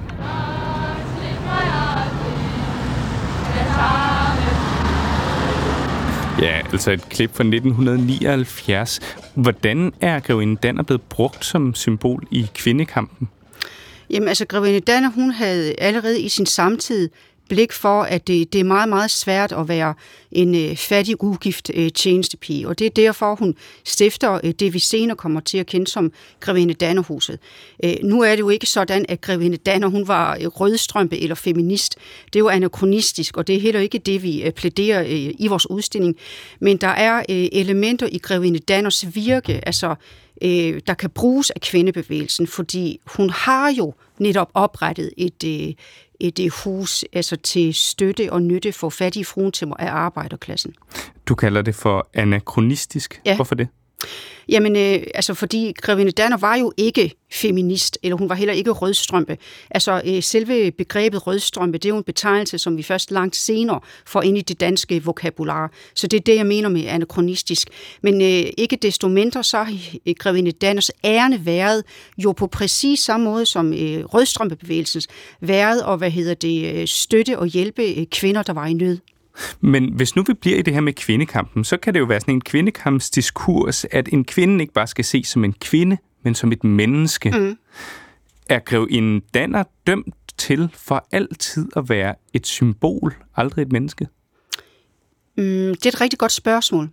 Ja, altså et klip fra 1979. Hvordan er grevinde Danner blevet brugt som symbol i kvindekampen? Jamen altså, grevinde Danner, hun havde allerede i sin samtid blik for, at det er meget, meget svært at være en fattig, ugift tjenestepige. Og det er derfor, hun stifter det, vi senere kommer til at kende som Grevinde Dannerhuset. Nu er det jo ikke sådan, at Grevinde Danner, hun var rødstrømpe eller feminist. Det er jo anakronistisk, og det er heller ikke det, vi plæderer i vores udstilling. Men der er elementer i Grevinde Danners virke, altså der kan bruges af kvindebevægelsen, fordi hun har jo netop oprettet et hus altså til støtte og nytte for fattige fruentimer af arbejderklassen. Du kalder det for anakronistisk. Ja. Hvorfor det? Jamen, altså fordi Grevinde Danner var jo ikke feminist, eller hun var heller ikke rødstrømpe. Altså selve begrebet rødstrømpe, det er jo en betegnelse, som vi først langt senere får ind i det danske vokabular. Så det er det, jeg mener med anakronistisk. Men ikke desto mindre, så har Grevinde Danners ærende været jo på præcis samme måde som rødstrømpebevægelsens været og støtte og hjælpe kvinder, der var i nød. Men hvis nu vi bliver i det her med kvindekampen, så kan det jo være sådan en kvindekampsdiskurs, at en kvinde ikke bare skal ses som en kvinde, men som et menneske. Mm. Er Grevinde Danner dømt til for altid at være et symbol, aldrig et menneske? Det er et rigtig godt spørgsmål.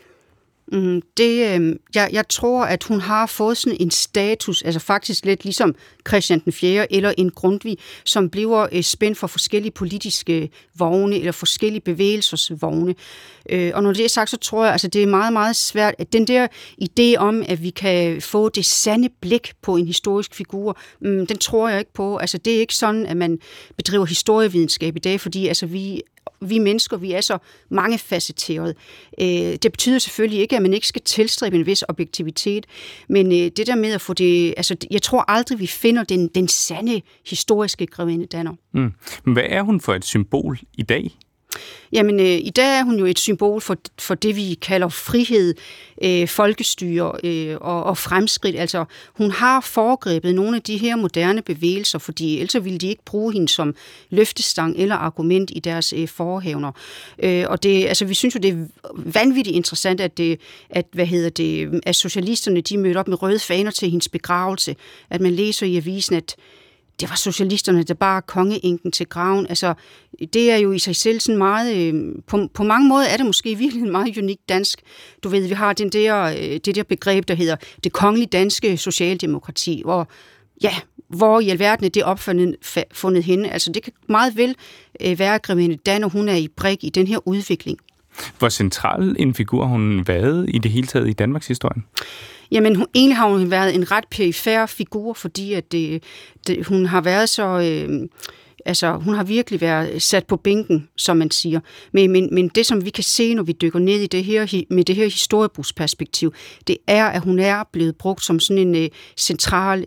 Jeg tror, at hun har fået sådan en status, altså faktisk lidt ligesom Christian den 4. eller en Grundtvig, som bliver spændt for forskellige politiske vogne eller forskellige bevægelsesvogne. Og når det er sagt, så tror jeg, altså det er meget, meget svært, at den der idé om, at vi kan få det sande blik på en historisk figur, den tror jeg ikke på. Altså det er ikke sådan, at man bedriver historievidenskab i dag, fordi altså vi mennesker, vi er så mangefacetterede. Det betyder selvfølgelig ikke, at man ikke skal tilstræbe en vis objektivitet, men det der med at få det, altså jeg tror aldrig, vi finder den sande historiske Grevinde Danner. Mm. Men hvad er hun for et symbol i dag? Jamen, i dag er hun jo et symbol for det, vi kalder frihed, folkestyre og fremskridt. Altså, hun har foregrebet nogle af de her moderne bevægelser, fordi ellers ville de ikke bruge hende som løftestang eller argument i deres forhævner. Og det, altså, vi synes jo, det er vanvittigt interessant, at socialisterne, de mødte op med røde faner til hendes begravelse. At man læser i avisen, at det var socialisterne, der bare kongeenken til graven. Altså, det er jo i sig selv sådan meget... På mange måder er det måske virkelig meget unikt dansk. Du ved, vi har det der begreb, der hedder det kongelige danske socialdemokrati, hvor i alverden er det opfundet hende. Altså, det kan meget vel være, Grevinde Danner, hun er i brik i den her udvikling. Hvor central en figur har hun været i det hele taget i Danmarks historie? Jamen, egentlig har hun været en ret perifer figur, fordi at hun har været så... hun har virkelig været sat på bænken, som man siger. Men det, som vi kan se, når vi dykker ned i det her, med det her historiebrugsperspektiv, det er, at hun er blevet brugt som sådan en central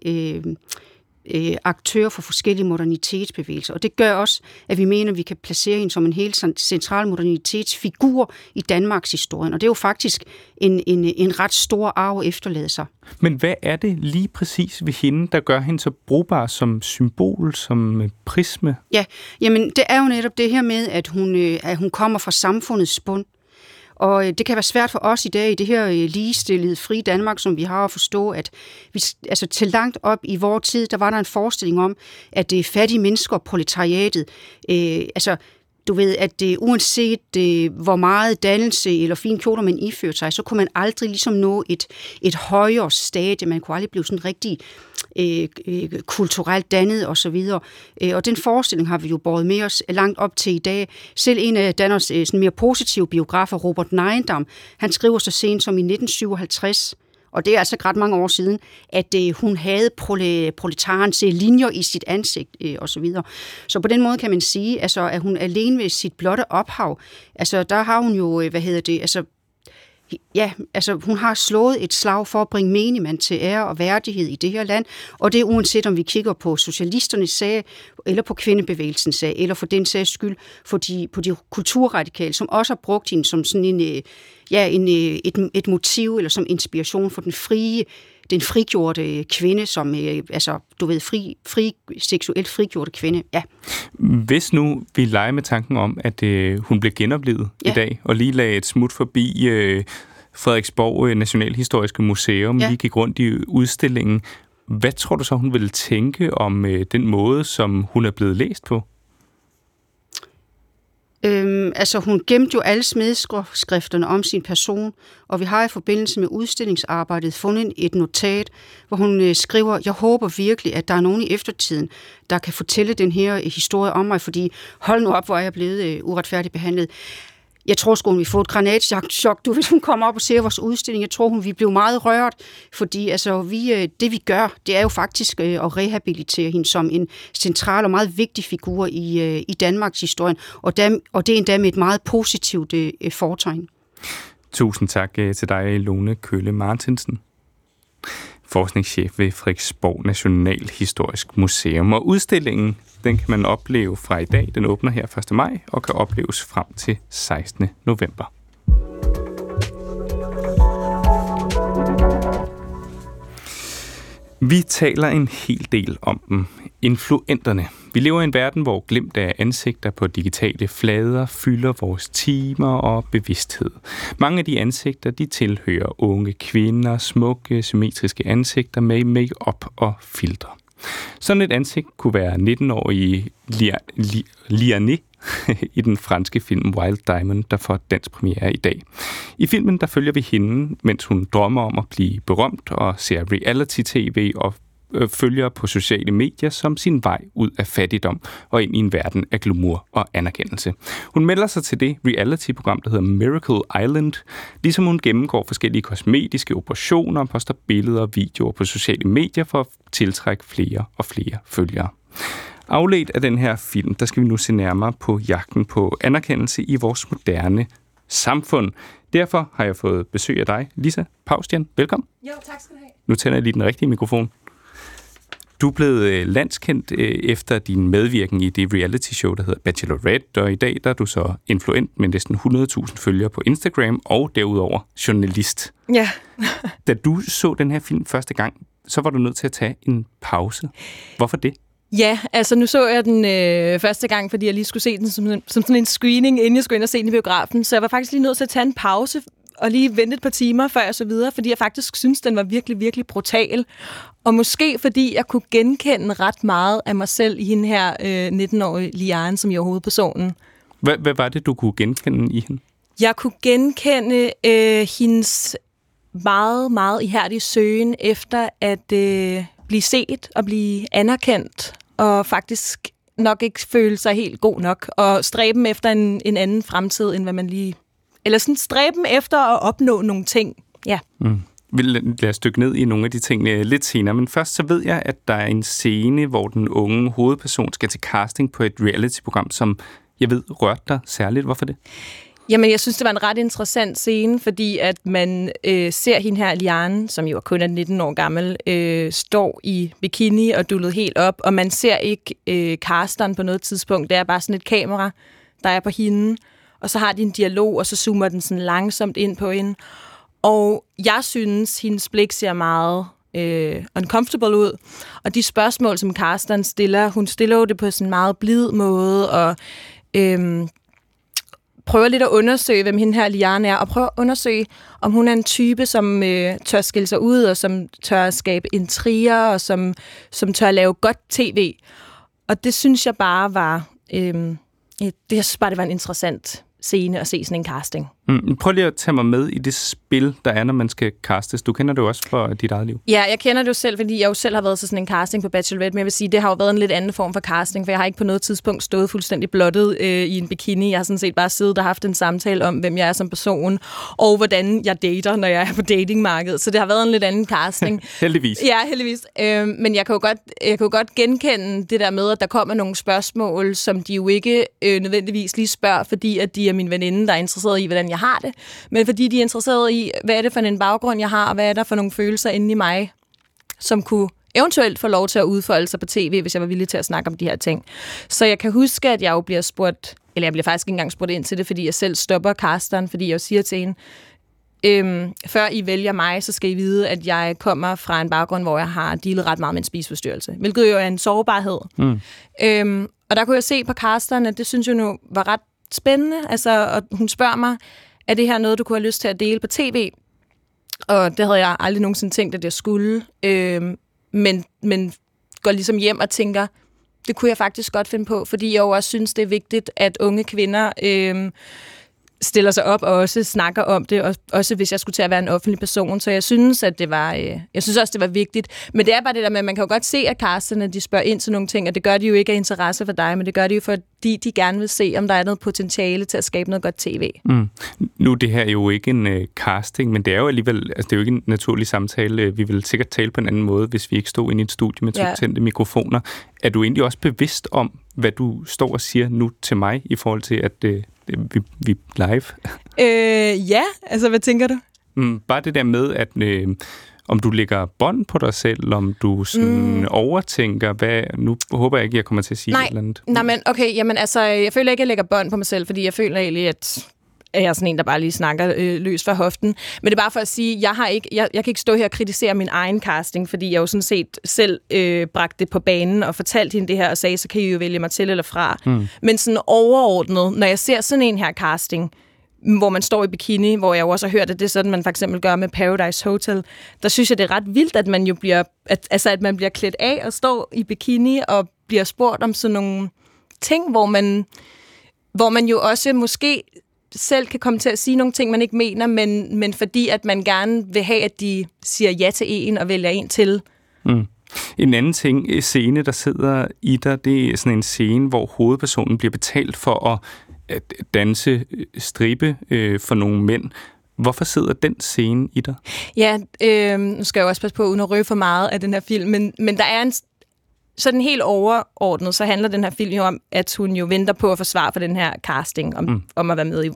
aktør for forskellige modernitetsbevægelser. Og det gør også, at vi mener, at vi kan placere hende som en helt central modernitetsfigur i Danmarks historien. Og det er jo faktisk en ret stor arv at efterlade sig. Men hvad er det lige præcis ved hende, der gør hende så brugbar som symbol, som prisme? Ja, jamen det er jo netop det her med, at hun kommer fra samfundets bund. Og det kan være svært for os i dag i det her ligestillede frie Danmark, som vi har at forstå, at til langt op i vores tid, der var der en forestilling om, at det fattige mennesker, proletariatet, du ved, at uanset hvor meget dannelse eller fine kjoler man iførte sig, så kunne man aldrig ligesom nå et højere stadie. Man kunne aldrig blive sådan rigtig kulturelt dannet og så videre. Og den forestilling har vi jo båret med os langt op til i dag. Selv en af Danners sådan mere positive biografer, Robert Nijendam, han skriver så sent som i 1957, og det er altså ret mange år siden, at hun havde proletarens linjer i sit ansigt og så videre. Så på den måde kan man sige, altså, at hun alene ved sit blotte ophav, altså der har hun jo, hun har slået et slag for at bringe menigmand til ære og værdighed i det her land, og det er uanset om vi kigger på socialisternes sag, eller på kvindebevægelsens sag, eller for den sags skyld på de kulturradikale, som også har brugt hende som sådan et motiv, eller som inspiration for den frigjorte kvinde, som, seksuelt frigjorte kvinde, ja. Hvis nu vi leger med tanken om, at hun blev genoplevet i dag, og lige lagde et smut forbi Frederiksborg Nationalhistoriske Museum, lige gik rundt i udstillingen, hvad tror du så, hun ville tænke om den måde, som hun er blevet læst på? Hun gemte jo alle smedeskrifterne om sin person, og vi har i forbindelse med udstillingsarbejdet fundet et notat, hvor hun skriver, jeg håber virkelig, at der er nogen i eftertiden, der kan fortælle den her historie om mig, fordi hold nu op, hvor er jeg blevet uretfærdigt behandlet. Jeg tror sgu, hun vil få et granatchok, hvis hun kommer op og ser vores udstilling. Jeg tror, hun vil blive meget rørt, fordi det vi gør, det er jo faktisk at rehabilitere hende som en central og meget vigtig figur i Danmarks historie, og det er endda med et meget positivt fortegn. Tusind tak til dig, Lone Kølle Martinsen, forskningschef ved Frederiksborg Nationalhistorisk Museum. Og udstillingen, den kan man opleve fra i dag. Den åbner her 1. maj og kan opleves frem til 16. november. Vi taler en hel del om dem. Influenterne. Vi lever i en verden, hvor glimt af ansigter på digitale flader fylder vores timer og bevidsthed. Mange af de ansigter, de tilhører unge kvinder, smukke, symmetriske ansigter med make-up og filtre. Sådan et ansigt kunne være 19-årige Liane i den franske film Wild Diamond, der får dansk premiere i dag. I filmen der følger vi hende, mens hun drømmer om at blive berømt og ser reality-tv og følger på sociale medier som sin vej ud af fattigdom og ind i en verden af glamour og anerkendelse. Hun melder sig til det reality-program, der hedder Miracle Island, ligesom hun gennemgår forskellige kosmetiske operationer og poster billeder og videoer på sociale medier for at tiltrække flere og flere følgere. Afledt af den her film, der skal vi nu se nærmere på jagten på anerkendelse i vores moderne samfund. Derfor har jeg fået besøg af dig, Lisa Paustian. Velkommen. Jo, tak skal du have. Nu tænder jeg lige den rigtige mikrofon. Du er blevet landskendt efter din medvirken i det reality-show, der hedder Bachelorette, og i dag der er du så influent med næsten 100.000 følgere på Instagram, og derudover journalist. Ja. Da du så den her film første gang, så var du nødt til at tage en pause. Hvorfor det? Ja, altså nu så jeg den første gang, fordi jeg lige skulle se den som sådan en screening, inden jeg skulle ind og se den i biografen, så jeg var faktisk lige nødt til at tage en pause og lige vente et par timer før og så videre, fordi jeg faktisk synes, den var virkelig, virkelig brutal. Og måske fordi jeg kunne genkende ret meget af mig selv i hende her 19-årige Liane, som er hovedpersonen. Hvad var det, du kunne genkende i hende? Jeg kunne genkende hendes meget, meget ihærdige søgen efter at blive set og blive anerkendt, og faktisk nok ikke føle sig helt god nok, og stræben efter en anden fremtid, end hvad man lige... Eller sådan stræben efter at opnå nogle ting. Ja. Lad os dykke ned i nogle af de ting lidt senere, men først så ved jeg, at der er en scene, hvor den unge hovedperson skal til casting på et reality-program, som jeg ved rørte dig særligt. Hvorfor det? Jamen, jeg synes, det var en ret interessant scene, fordi at man ser hende her, Liane, som jo kun er 19 år gammel, står i bikini og dullet helt op, og man ser ikke casteren på noget tidspunkt. Det er bare sådan et kamera, der er på hende, og så har de en dialog, og så zoomer den sådan langsomt ind på hende. Og jeg synes, hendes blik ser meget uncomfortable ud, og de spørgsmål, som casteren stiller, hun stiller jo det på sådan en meget blid måde, og prøver lidt at undersøge, hvem hende her Liane er, og prøver at undersøge, om hun er en type, som tør skille sig ud, og som tør skabe intriger, og som tør lave godt tv. Og det synes jeg bare var... jeg synes bare, det var en interessant scene at se sådan en casting. Prøv lige at tage mig med i det spil, der er, når man skal castes. Du kender det jo også fra dit eget liv. Ja, jeg kender det jo selv, fordi jeg jo selv har været til sådan en casting på Bachelorette, men jeg vil sige, det har jo været en lidt anden form for casting, for jeg har ikke på noget tidspunkt stået fuldstændig blottet i en bikini. Jeg har sådan set bare siddet og haft en samtale om, hvem jeg er som person, og hvordan jeg dater, når jeg er på datingmarkedet. Så det har været en lidt anden casting. Heldigvis. Ja, heldigvis. Men jeg kan jo godt genkende det der med, at der kommer nogle spørgsmål, som de jo ikke nødvendigvis lige spørger, fordi at de er min veninde, der er interesseret i, hvordan jeg har det, men fordi de er interesseret i, hvad er det for en baggrund, jeg har, og hvad er der for nogle følelser inde i mig, som kunne eventuelt få lov til at udfolde sig på tv, hvis jeg var villig til at snakke om de her ting. Så jeg kan huske, at jeg jo bliver spurgt, eller jeg bliver faktisk ikke engang spurgt ind til det, fordi jeg selv stopper casteren, fordi jeg siger til hende, før I vælger mig, så skal I vide, at jeg kommer fra en baggrund, hvor jeg har dealet ret meget med en spiseforstyrrelse, hvilket jo er en sårbarhed. Og der kunne jeg se på casteren, at det synes jeg nu var ret spændende, altså, og hun spørger mig, er det her noget, du kunne have lyst til at dele på tv? Og det havde jeg aldrig nogensinde tænkt, at jeg skulle. Men går ligesom hjem og tænker, Det kunne jeg faktisk godt finde på, fordi jeg jo også synes, det er vigtigt, at unge kvinder stiller sig op og også snakker om det, og også hvis jeg skulle til at være en offentlig person. Så jeg synes, at det var, jeg synes også, det var vigtigt. Men det er bare det der med, at man kan jo godt se, at casterne, de spørger ind til nogle ting, og det gør de jo ikke af interesse for dig, men det gør de jo, fordi de gerne vil se, om der er noget potentiale til at skabe noget godt tv. Nu er det her jo ikke en casting, men det er jo alligevel, altså det er jo ikke en naturlig samtale. Vi vil sikkert tale på en anden måde, hvis vi ikke stod inde i et studie med 2 tændte mikrofoner. Er du egentlig også bevidst om, hvad du står og siger nu til mig, i forhold til, at vi live? Ja, altså hvad tænker du? Bare det der med, at om du lægger bånd på dig selv, om du sådan overtænker, hvad... Nu håber jeg ikke, jeg kommer til at sige et eller andet. Nej, men okay, jamen altså, jeg føler ikke, at jeg lægger bånd på mig selv, fordi jeg føler egentlig, at jeg er sådan en, der bare lige snakker løs fra hoften. Men det er bare for at sige, jeg kan ikke stå her og kritisere min egen casting, fordi jeg jo sådan set selv bragte det på banen og fortalte hende det her og sagde, så kan I jo vælge mig til eller fra. Men sådan overordnet, når jeg ser sådan en her casting, hvor man står i bikini, hvor jeg jo også har hørt, at det er sådan, man for eksempel gør med Paradise Hotel, der synes jeg, det er ret vildt, at man jo bliver, at man bliver klædt af og står i bikini og bliver spurgt om sådan nogle ting, hvor man jo også måske selv kan komme til at sige nogle ting, man ikke mener, men fordi at man gerne vil have, at de siger ja til en og vælger en til. En anden scene, der sidder i dig, det er sådan en scene, hvor hovedpersonen bliver betalt for at danse stribe for nogle mænd. Hvorfor sidder den scene i dig? Ja, nu skal jeg også passe på, uden at røve for meget af den her film, men der er en... Sådan helt overordnet, så handler den her film jo om, at hun jo venter på at få svar for den her casting, om at være med i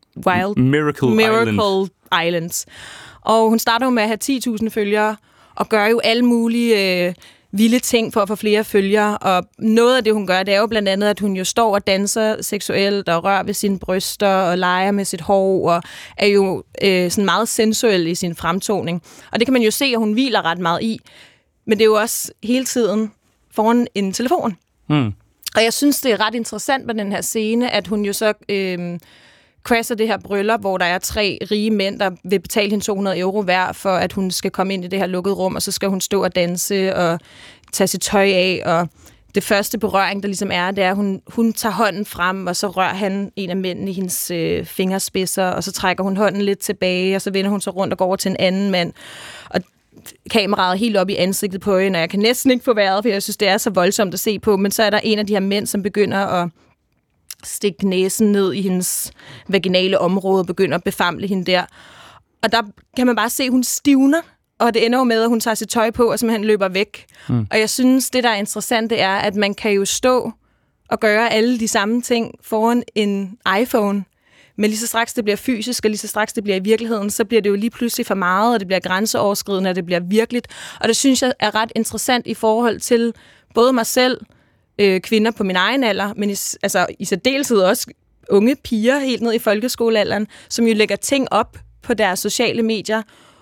Miracle Islands. Og hun starter jo med at have 10.000 følgere, og gør jo alle mulige vilde ting for at få flere følgere. Og noget af det, hun gør, det er jo blandt andet, at hun jo står og danser seksuelt, og rører ved sine bryster, og leger med sit hår, og er jo sådan meget sensuel i sin fremtoning. Og det kan man jo se, at hun hviler ret meget i. Men det er jo også hele tiden foran en telefon. Og jeg synes, det er ret interessant med den her scene, at hun jo så crasher det her bryllup, hvor der er 3 rige mænd, der vil betale hende 200 euro hver, for at hun skal komme ind i det her lukkede rum, og så skal hun stå og danse og tage sit tøj af, og det første berøring, der ligesom er, det er, at hun tager hånden frem, og så rører han en af mændene i hendes fingerspidser, og så trækker hun hånden lidt tilbage, og så vender hun sig rundt og går over til en anden mand. Og kameraet helt op i ansigtet på hende, og jeg kan næsten ikke få vejret, for jeg synes, det er så voldsomt at se på, men så er der en af de her mænd, som begynder at stikke næsen ned i hendes vaginale område, og begynder at befamle hende der. Og der kan man bare se, at hun stivner, og det ender jo med, at hun tager sit tøj på, og simpelthen løber væk. Og jeg synes, det der er interessant, det er, at man kan jo stå og gøre alle de samme ting foran en iPhone, men lige så straks det bliver fysisk, og lige så straks det bliver i virkeligheden, så bliver det jo lige pludselig for meget, og det bliver grænseoverskridende, og det bliver virkeligt. Og det synes jeg er ret interessant i forhold til både mig selv, kvinder på min egen alder, men i særdeleshed også unge piger helt ned i folkeskolealderen, som jo lægger ting op på deres sociale medier,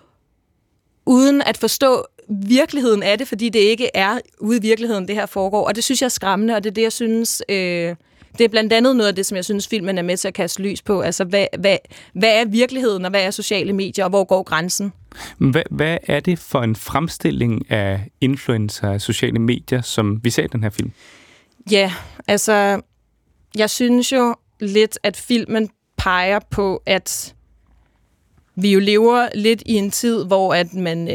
uden at forstå virkeligheden af det, fordi det ikke er ude i virkeligheden, det her foregår. Og det synes jeg er skræmmende, og det er det, jeg synes... Det er blandt andet noget af det, som jeg synes, filmen er med til at kaste lys på. Altså, hvad er virkeligheden, og hvad er sociale medier, og hvor går grænsen? Hvad er det for en fremstilling af influencer af sociale medier, som vi ser i den her film? Ja, altså, jeg synes jo lidt, at filmen peger på, at vi jo lever lidt i en tid, hvor at man,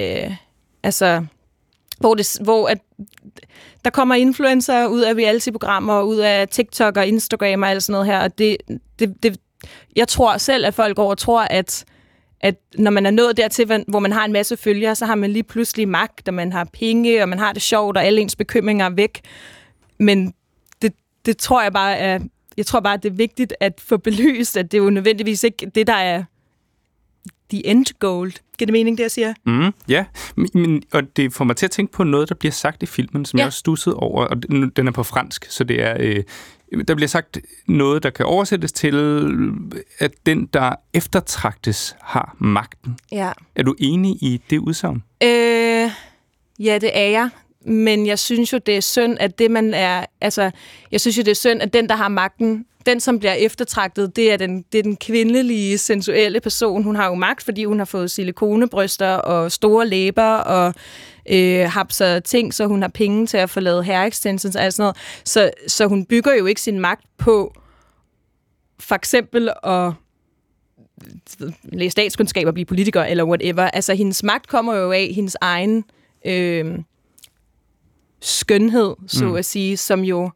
hvor at der kommer influencer ud af reality-programmer, ud af TikTok og Instagram og alt sådan noget her, og det jeg tror selv, at folk går og tror, at når man er nået dertil, hvor man har en masse følgere, så har man lige pludselig magt, og man har penge, og man har det sjovt, og alle ens bekymringer er væk. Men det tror jeg bare er... Jeg tror bare, at det er vigtigt at få belyst, at det er jo nødvendigvis ikke det, der er the end goal. Giver det mening, det jeg siger? Ja, og det får mig til at tænke på noget, der bliver sagt i filmen, som jeg også stussede over, og den er på fransk, så det er... Der bliver sagt noget, der kan oversættes til, at den, der eftertragtes, har magten. Ja. Er du enig i det udsagn? Ja, det er jeg. Men jeg synes jo, det er synd, at det man er... Altså, jeg synes jo, det er synd, at den, der har magten, den, som bliver eftertragtet, det er den kvindelige, sensuelle person. Hun har jo magt, fordi hun har fået silikonebryster og store læber og hapser ting, så hun har penge til at få lavet hair extensions og sådan noget. Så hun bygger jo ikke sin magt på for eksempel at læse statskundskab og blive politiker eller whatever. Altså, hendes magt kommer jo af hendes egen skønhed, så at sige, som jo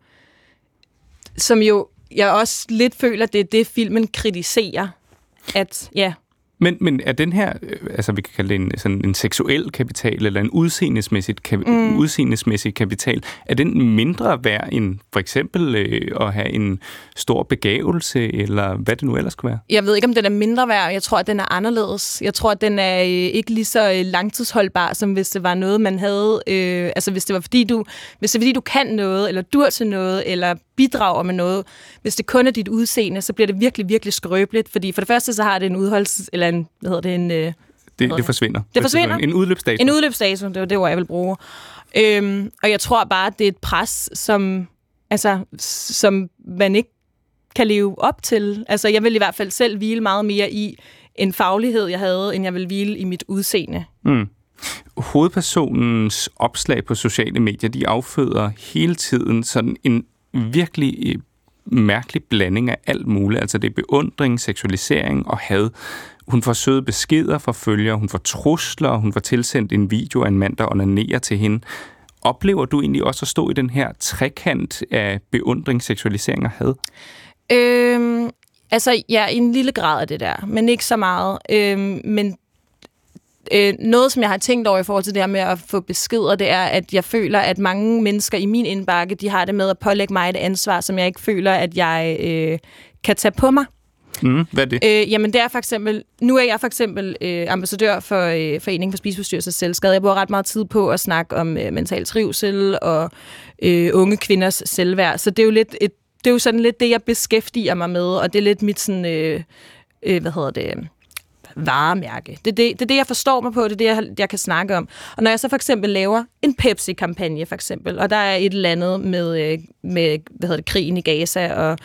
jeg også lidt føler, det er det, filmen kritiserer. At, ja. Men er den her, altså vi kan kalde det en seksuel kapital, eller en udseendesmæssig kapital, er den mindre værd end for eksempel at have en stor begævelse, eller hvad det nu ellers skulle være? Jeg ved ikke, om den er mindre værd. Jeg tror, at den er anderledes. Jeg tror, at den er ikke lige så langtidsholdbar, som hvis det var noget, man havde... altså hvis det var fordi du kan noget, eller dur til noget, eller bidrager med noget. Hvis det kun er dit udseende, så bliver det virkelig, virkelig skrøbeligt, fordi for det første, så har det en eller en, hvad hedder det, en... Det forsvinder. Det forsvinder. En udløbsdato. En udløbsdato, det var det ord, jeg vil bruge. Og jeg tror bare, at det er et pres, som man ikke kan leve op til. Altså, jeg vil i hvert fald selv hvile meget mere i en faglighed, jeg havde, end jeg vil hvile i mit udseende. Mm. Hovedpersonens opslag på sociale medier, de afføder hele tiden sådan en virkelig mærkelig blanding af alt muligt. Altså det er beundring, seksualisering og had. Hun får søde beskeder fra følgere, hun får trusler, hun får tilsendt en video af en mand, der onanerer til hende. Oplever du egentlig også at stå i den her trekant af beundring, seksualisering og had? Altså, ja, i en lille grad af det der, men ikke så meget. Men noget, som jeg har tænkt over i forhold til det her med at få beskeder, det er, at jeg føler, at mange mennesker i min indbakke, de har det med at pålægge mig et ansvar, som jeg ikke føler, at jeg kan tage på mig. Hvad er det? Jamen, det er for eksempel... Nu er jeg for eksempel ambassadør for Foreningen for Spiseforstyrrelser og Selvskade. Jeg bruger ret meget tid på at snakke om mental trivsel og unge kvinders selvværd. Så det er jo lidt det er jo sådan lidt det, jeg beskæftiger mig med, og det er lidt mit sådan... varemærke. Det er det, jeg forstår mig på, det er det, jeg kan snakke om. Og når jeg så for eksempel laver en Pepsi-kampagne, for eksempel, og der er et eller andet med krigen i Gaza og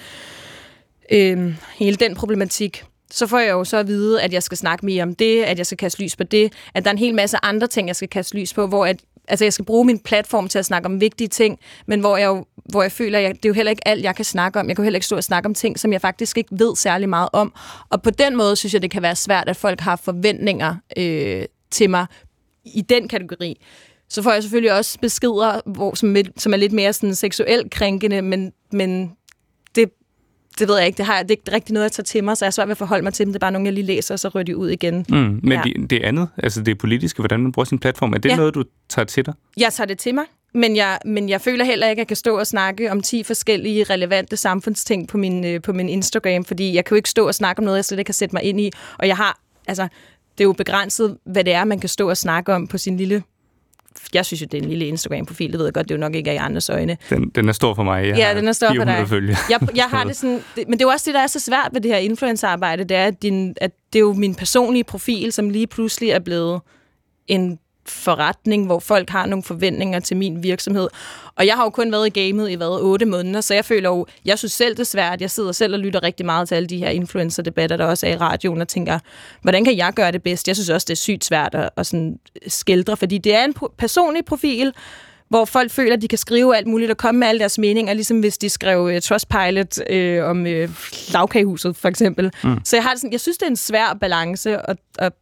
hele den problematik, så får jeg jo så at vide, at jeg skal snakke mere om det, at jeg skal kaste lys på det, at der er en hel masse andre ting, jeg skal kaste lys på, hvor jeg skal bruge min platform til at snakke om vigtige ting, men hvor jeg føler, at det er jo heller ikke alt, jeg kan snakke om. Jeg kan jo heller ikke stå og snakke om ting, som jeg faktisk ikke ved særlig meget om. Og på den måde synes jeg, det kan være svært, at folk har forventninger til mig i den kategori. Så får jeg selvfølgelig også beskeder, som er lidt mere sådan seksuelt krænkende, men det ved jeg ikke. Det er ikke rigtig noget, jeg tager til mig, så jeg er svært ved at forholde mig til dem. Det er bare nogle, jeg lige læser, og så rører de ud igen. Men ja. Det andet, altså det politiske, hvordan man bruger sin platform, er det noget, du tager til dig? Jeg tager det til mig, men jeg føler heller ikke, at jeg kan stå og snakke om 10 forskellige relevante samfundsting på min Instagram, fordi jeg kan jo ikke stå og snakke om noget, jeg slet ikke kan sætte mig ind i. Og det er jo begrænset, hvad det er, man kan stå og snakke om på sin lille... Jeg synes jo, det er en lille Instagram-profil, det ved jeg godt, det er jo nok ikke i andres øjne. Den er stor for mig. Den er stor for dig. Jeg har det sådan, men det er jo også det, der er så svært ved det her influencer-arbejde, det er, at det er jo min personlige profil, som lige pludselig er blevet en forretning, hvor folk har nogle forventninger til min virksomhed. Og jeg har jo kun været i gamet i 8 måneder, så jeg føler jo, jeg synes selv det er svært. Jeg sidder selv og lytter rigtig meget til alle de her influencer-debatter, der også er i radioen, og tænker, hvordan kan jeg gøre det bedst? Jeg synes også, det er sygt svært at sådan skildre, fordi det er en personlig profil, hvor folk føler, at de kan skrive alt muligt og komme med alle deres meninger, ligesom hvis de skrev Trustpilot om Lavkagehuset, for eksempel. Så jeg synes, det er en svær balance, og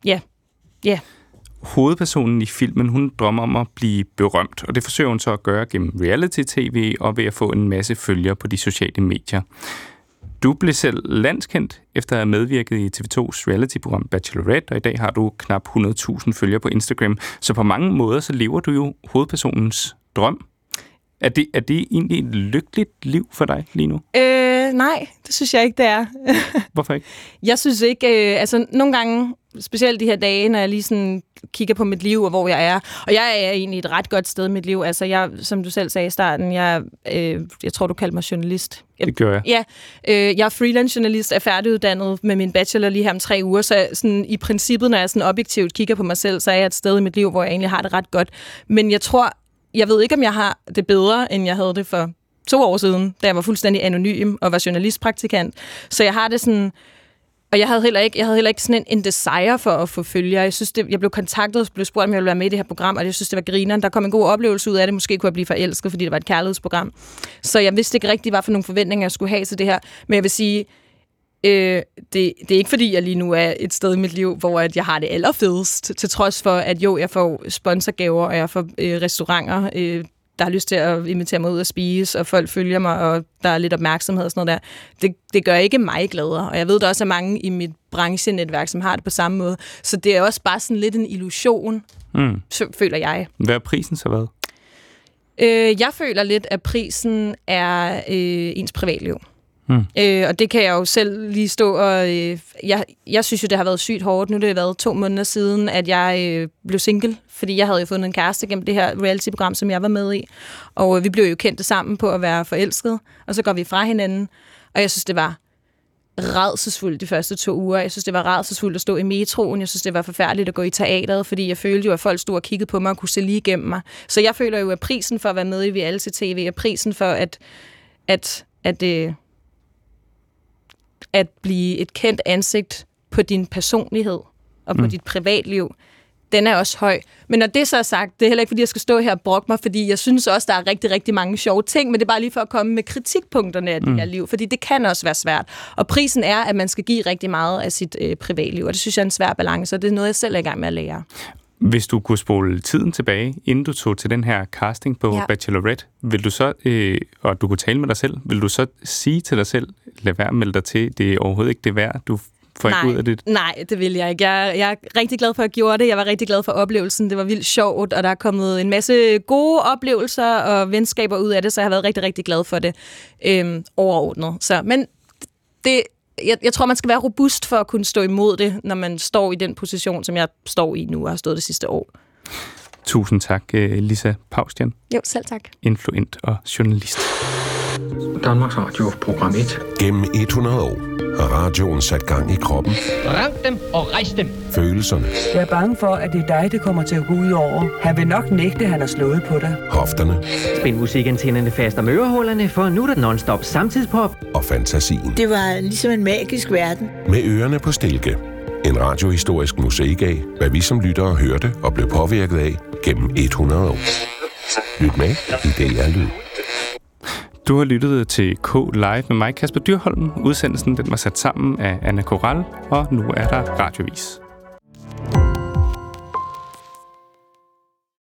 ja. Hovedpersonen i filmen, hun drømmer om at blive berømt, og det forsøger hun så at gøre gennem reality-tv og ved at få en masse følgere på de sociale medier. Du blev selv landskendt efter at have medvirket i TV2's reality-program Bachelorette, og i dag har du knap 100.000 følgere på Instagram. Så på mange måder, så lever du jo hovedpersonens drøm. Er det egentlig et lykkeligt liv for dig lige nu? Nej, det synes jeg ikke, det er. Hvorfor ikke? Jeg synes ikke, nogle gange, specielt de her dage, når jeg lige sådan kigger på mit liv og hvor jeg er. Og jeg er egentlig et ret godt sted i mit liv. Altså jeg, som du selv sagde i starten, jeg tror, du kaldte mig journalist. Det gør jeg. Ja, jeg er freelance-journalist, er færdiguddannet med min bachelor lige her om 3 uger, så sådan, i princippet, når jeg sådan objektivt kigger på mig selv, så er jeg et sted i mit liv, hvor jeg egentlig har det ret godt. Men jeg tror, jeg ved ikke, om jeg har det bedre, end jeg havde det for 2 år siden, da jeg var fuldstændig anonym og var journalistpraktikant. Så jeg har det sådan... Og jeg havde heller ikke sådan en desire for at få følgere. Jeg blev kontaktet og blev spurgt, om jeg ville være med i det her program, og jeg synes, det var grineren. Der kom en god oplevelse ud af det. Måske kunne jeg blive forelsket, fordi det var et kærlighedsprogram. Så jeg vidste ikke rigtig, hvad for nogle forventninger, jeg skulle have til det her. Men jeg vil sige, det er ikke fordi, jeg lige nu er et sted i mit liv, hvor jeg har det allerfedest, til trods for, at jeg får sponsorgaver, og jeg får restauranter, der har lyst til at invitere mig ud at spise, og folk følger mig, og der er lidt opmærksomhed og sådan noget der. Det gør ikke mig gladere, og jeg ved, der også er mange i mit branchenetværk, som har det på samme måde. Så det er også bare sådan lidt en illusion, føler jeg. Hvad er prisen så hvad? Jeg føler lidt, at prisen er ens privatliv. Og det kan jeg jo selv lige stå og... Jeg synes jo, det har været sygt hårdt. Nu har det været 2 måneder siden, at jeg blev single, fordi jeg havde jo fundet en kæreste gennem det her reality-program, som jeg var med i. Og vi blev jo kendte sammen på at være forelskede, og så går vi fra hinanden. Og jeg synes, det var rædselsfuldt de første 2 uger. Jeg synes, det var rædselsfuldt at stå i metroen. Jeg synes, det var forfærdeligt at gå i teateret, fordi jeg følte jo, at folk stod og kiggede på mig og kunne se lige igennem mig. Så jeg føler jo, at prisen for at være med i reality TV, og prisen for at blive et kendt ansigt på din personlighed og på dit privatliv, den er også høj. Men når det så er sagt, det er heller ikke, fordi jeg skal stå her og brokke mig, fordi jeg synes også, der er rigtig, rigtig mange sjove ting, men det er bare lige for at komme med kritikpunkterne af det her liv, fordi det kan også være svært. Og prisen er, at man skal give rigtig meget af sit privatliv, og det synes jeg er en svær balance, og det er noget, jeg selv er i gang med at lære. Hvis du kunne spole tiden tilbage, inden du tog til den her casting på Bachelorette, vil du så, og du kunne tale med dig selv, vil du så sige til dig selv, lad være at melde dig til, det er overhovedet ikke det værd, du får ikke ud af det? Nej, det vil jeg ikke. Jeg er rigtig glad for, at jeg gjorde det. Jeg var rigtig glad for oplevelsen. Det var vildt sjovt, og der er kommet en masse gode oplevelser og venskaber ud af det, så jeg har været rigtig, rigtig glad for det overordnet. Så, men jeg tror, man skal være robust for at kunne stå imod det, når man står i den position, som jeg står i nu og har stået det sidste år. Tusind tak, Lisa Paustian. Jo, selv tak. Influent og journalist. Danmarks Radio, program 1. Gennem 100 år har radioen sat gang i kroppen. Rank dem og rejs dem. Følelserne. Jeg er bange for, at det er dig, det kommer til at gå ud over. Han vil nok nægte, at han har slået på dig. Hofterne. Spænd musikantennerne fast om ørehullerne, for nu er der non-stop samtidspop. Og fantasien. Det var ligesom en magisk verden. Med ørerne på stilke. En radiohistorisk mosaik af, hvad vi som lyttere hørte og blev påvirket af gennem 100 år. Lyt med i DR Lyd. Du har lyttet til K Live med mig, Kasper Dyrholm. Udsendelsen den var sat sammen af Anna Koral, og nu er der radiovis.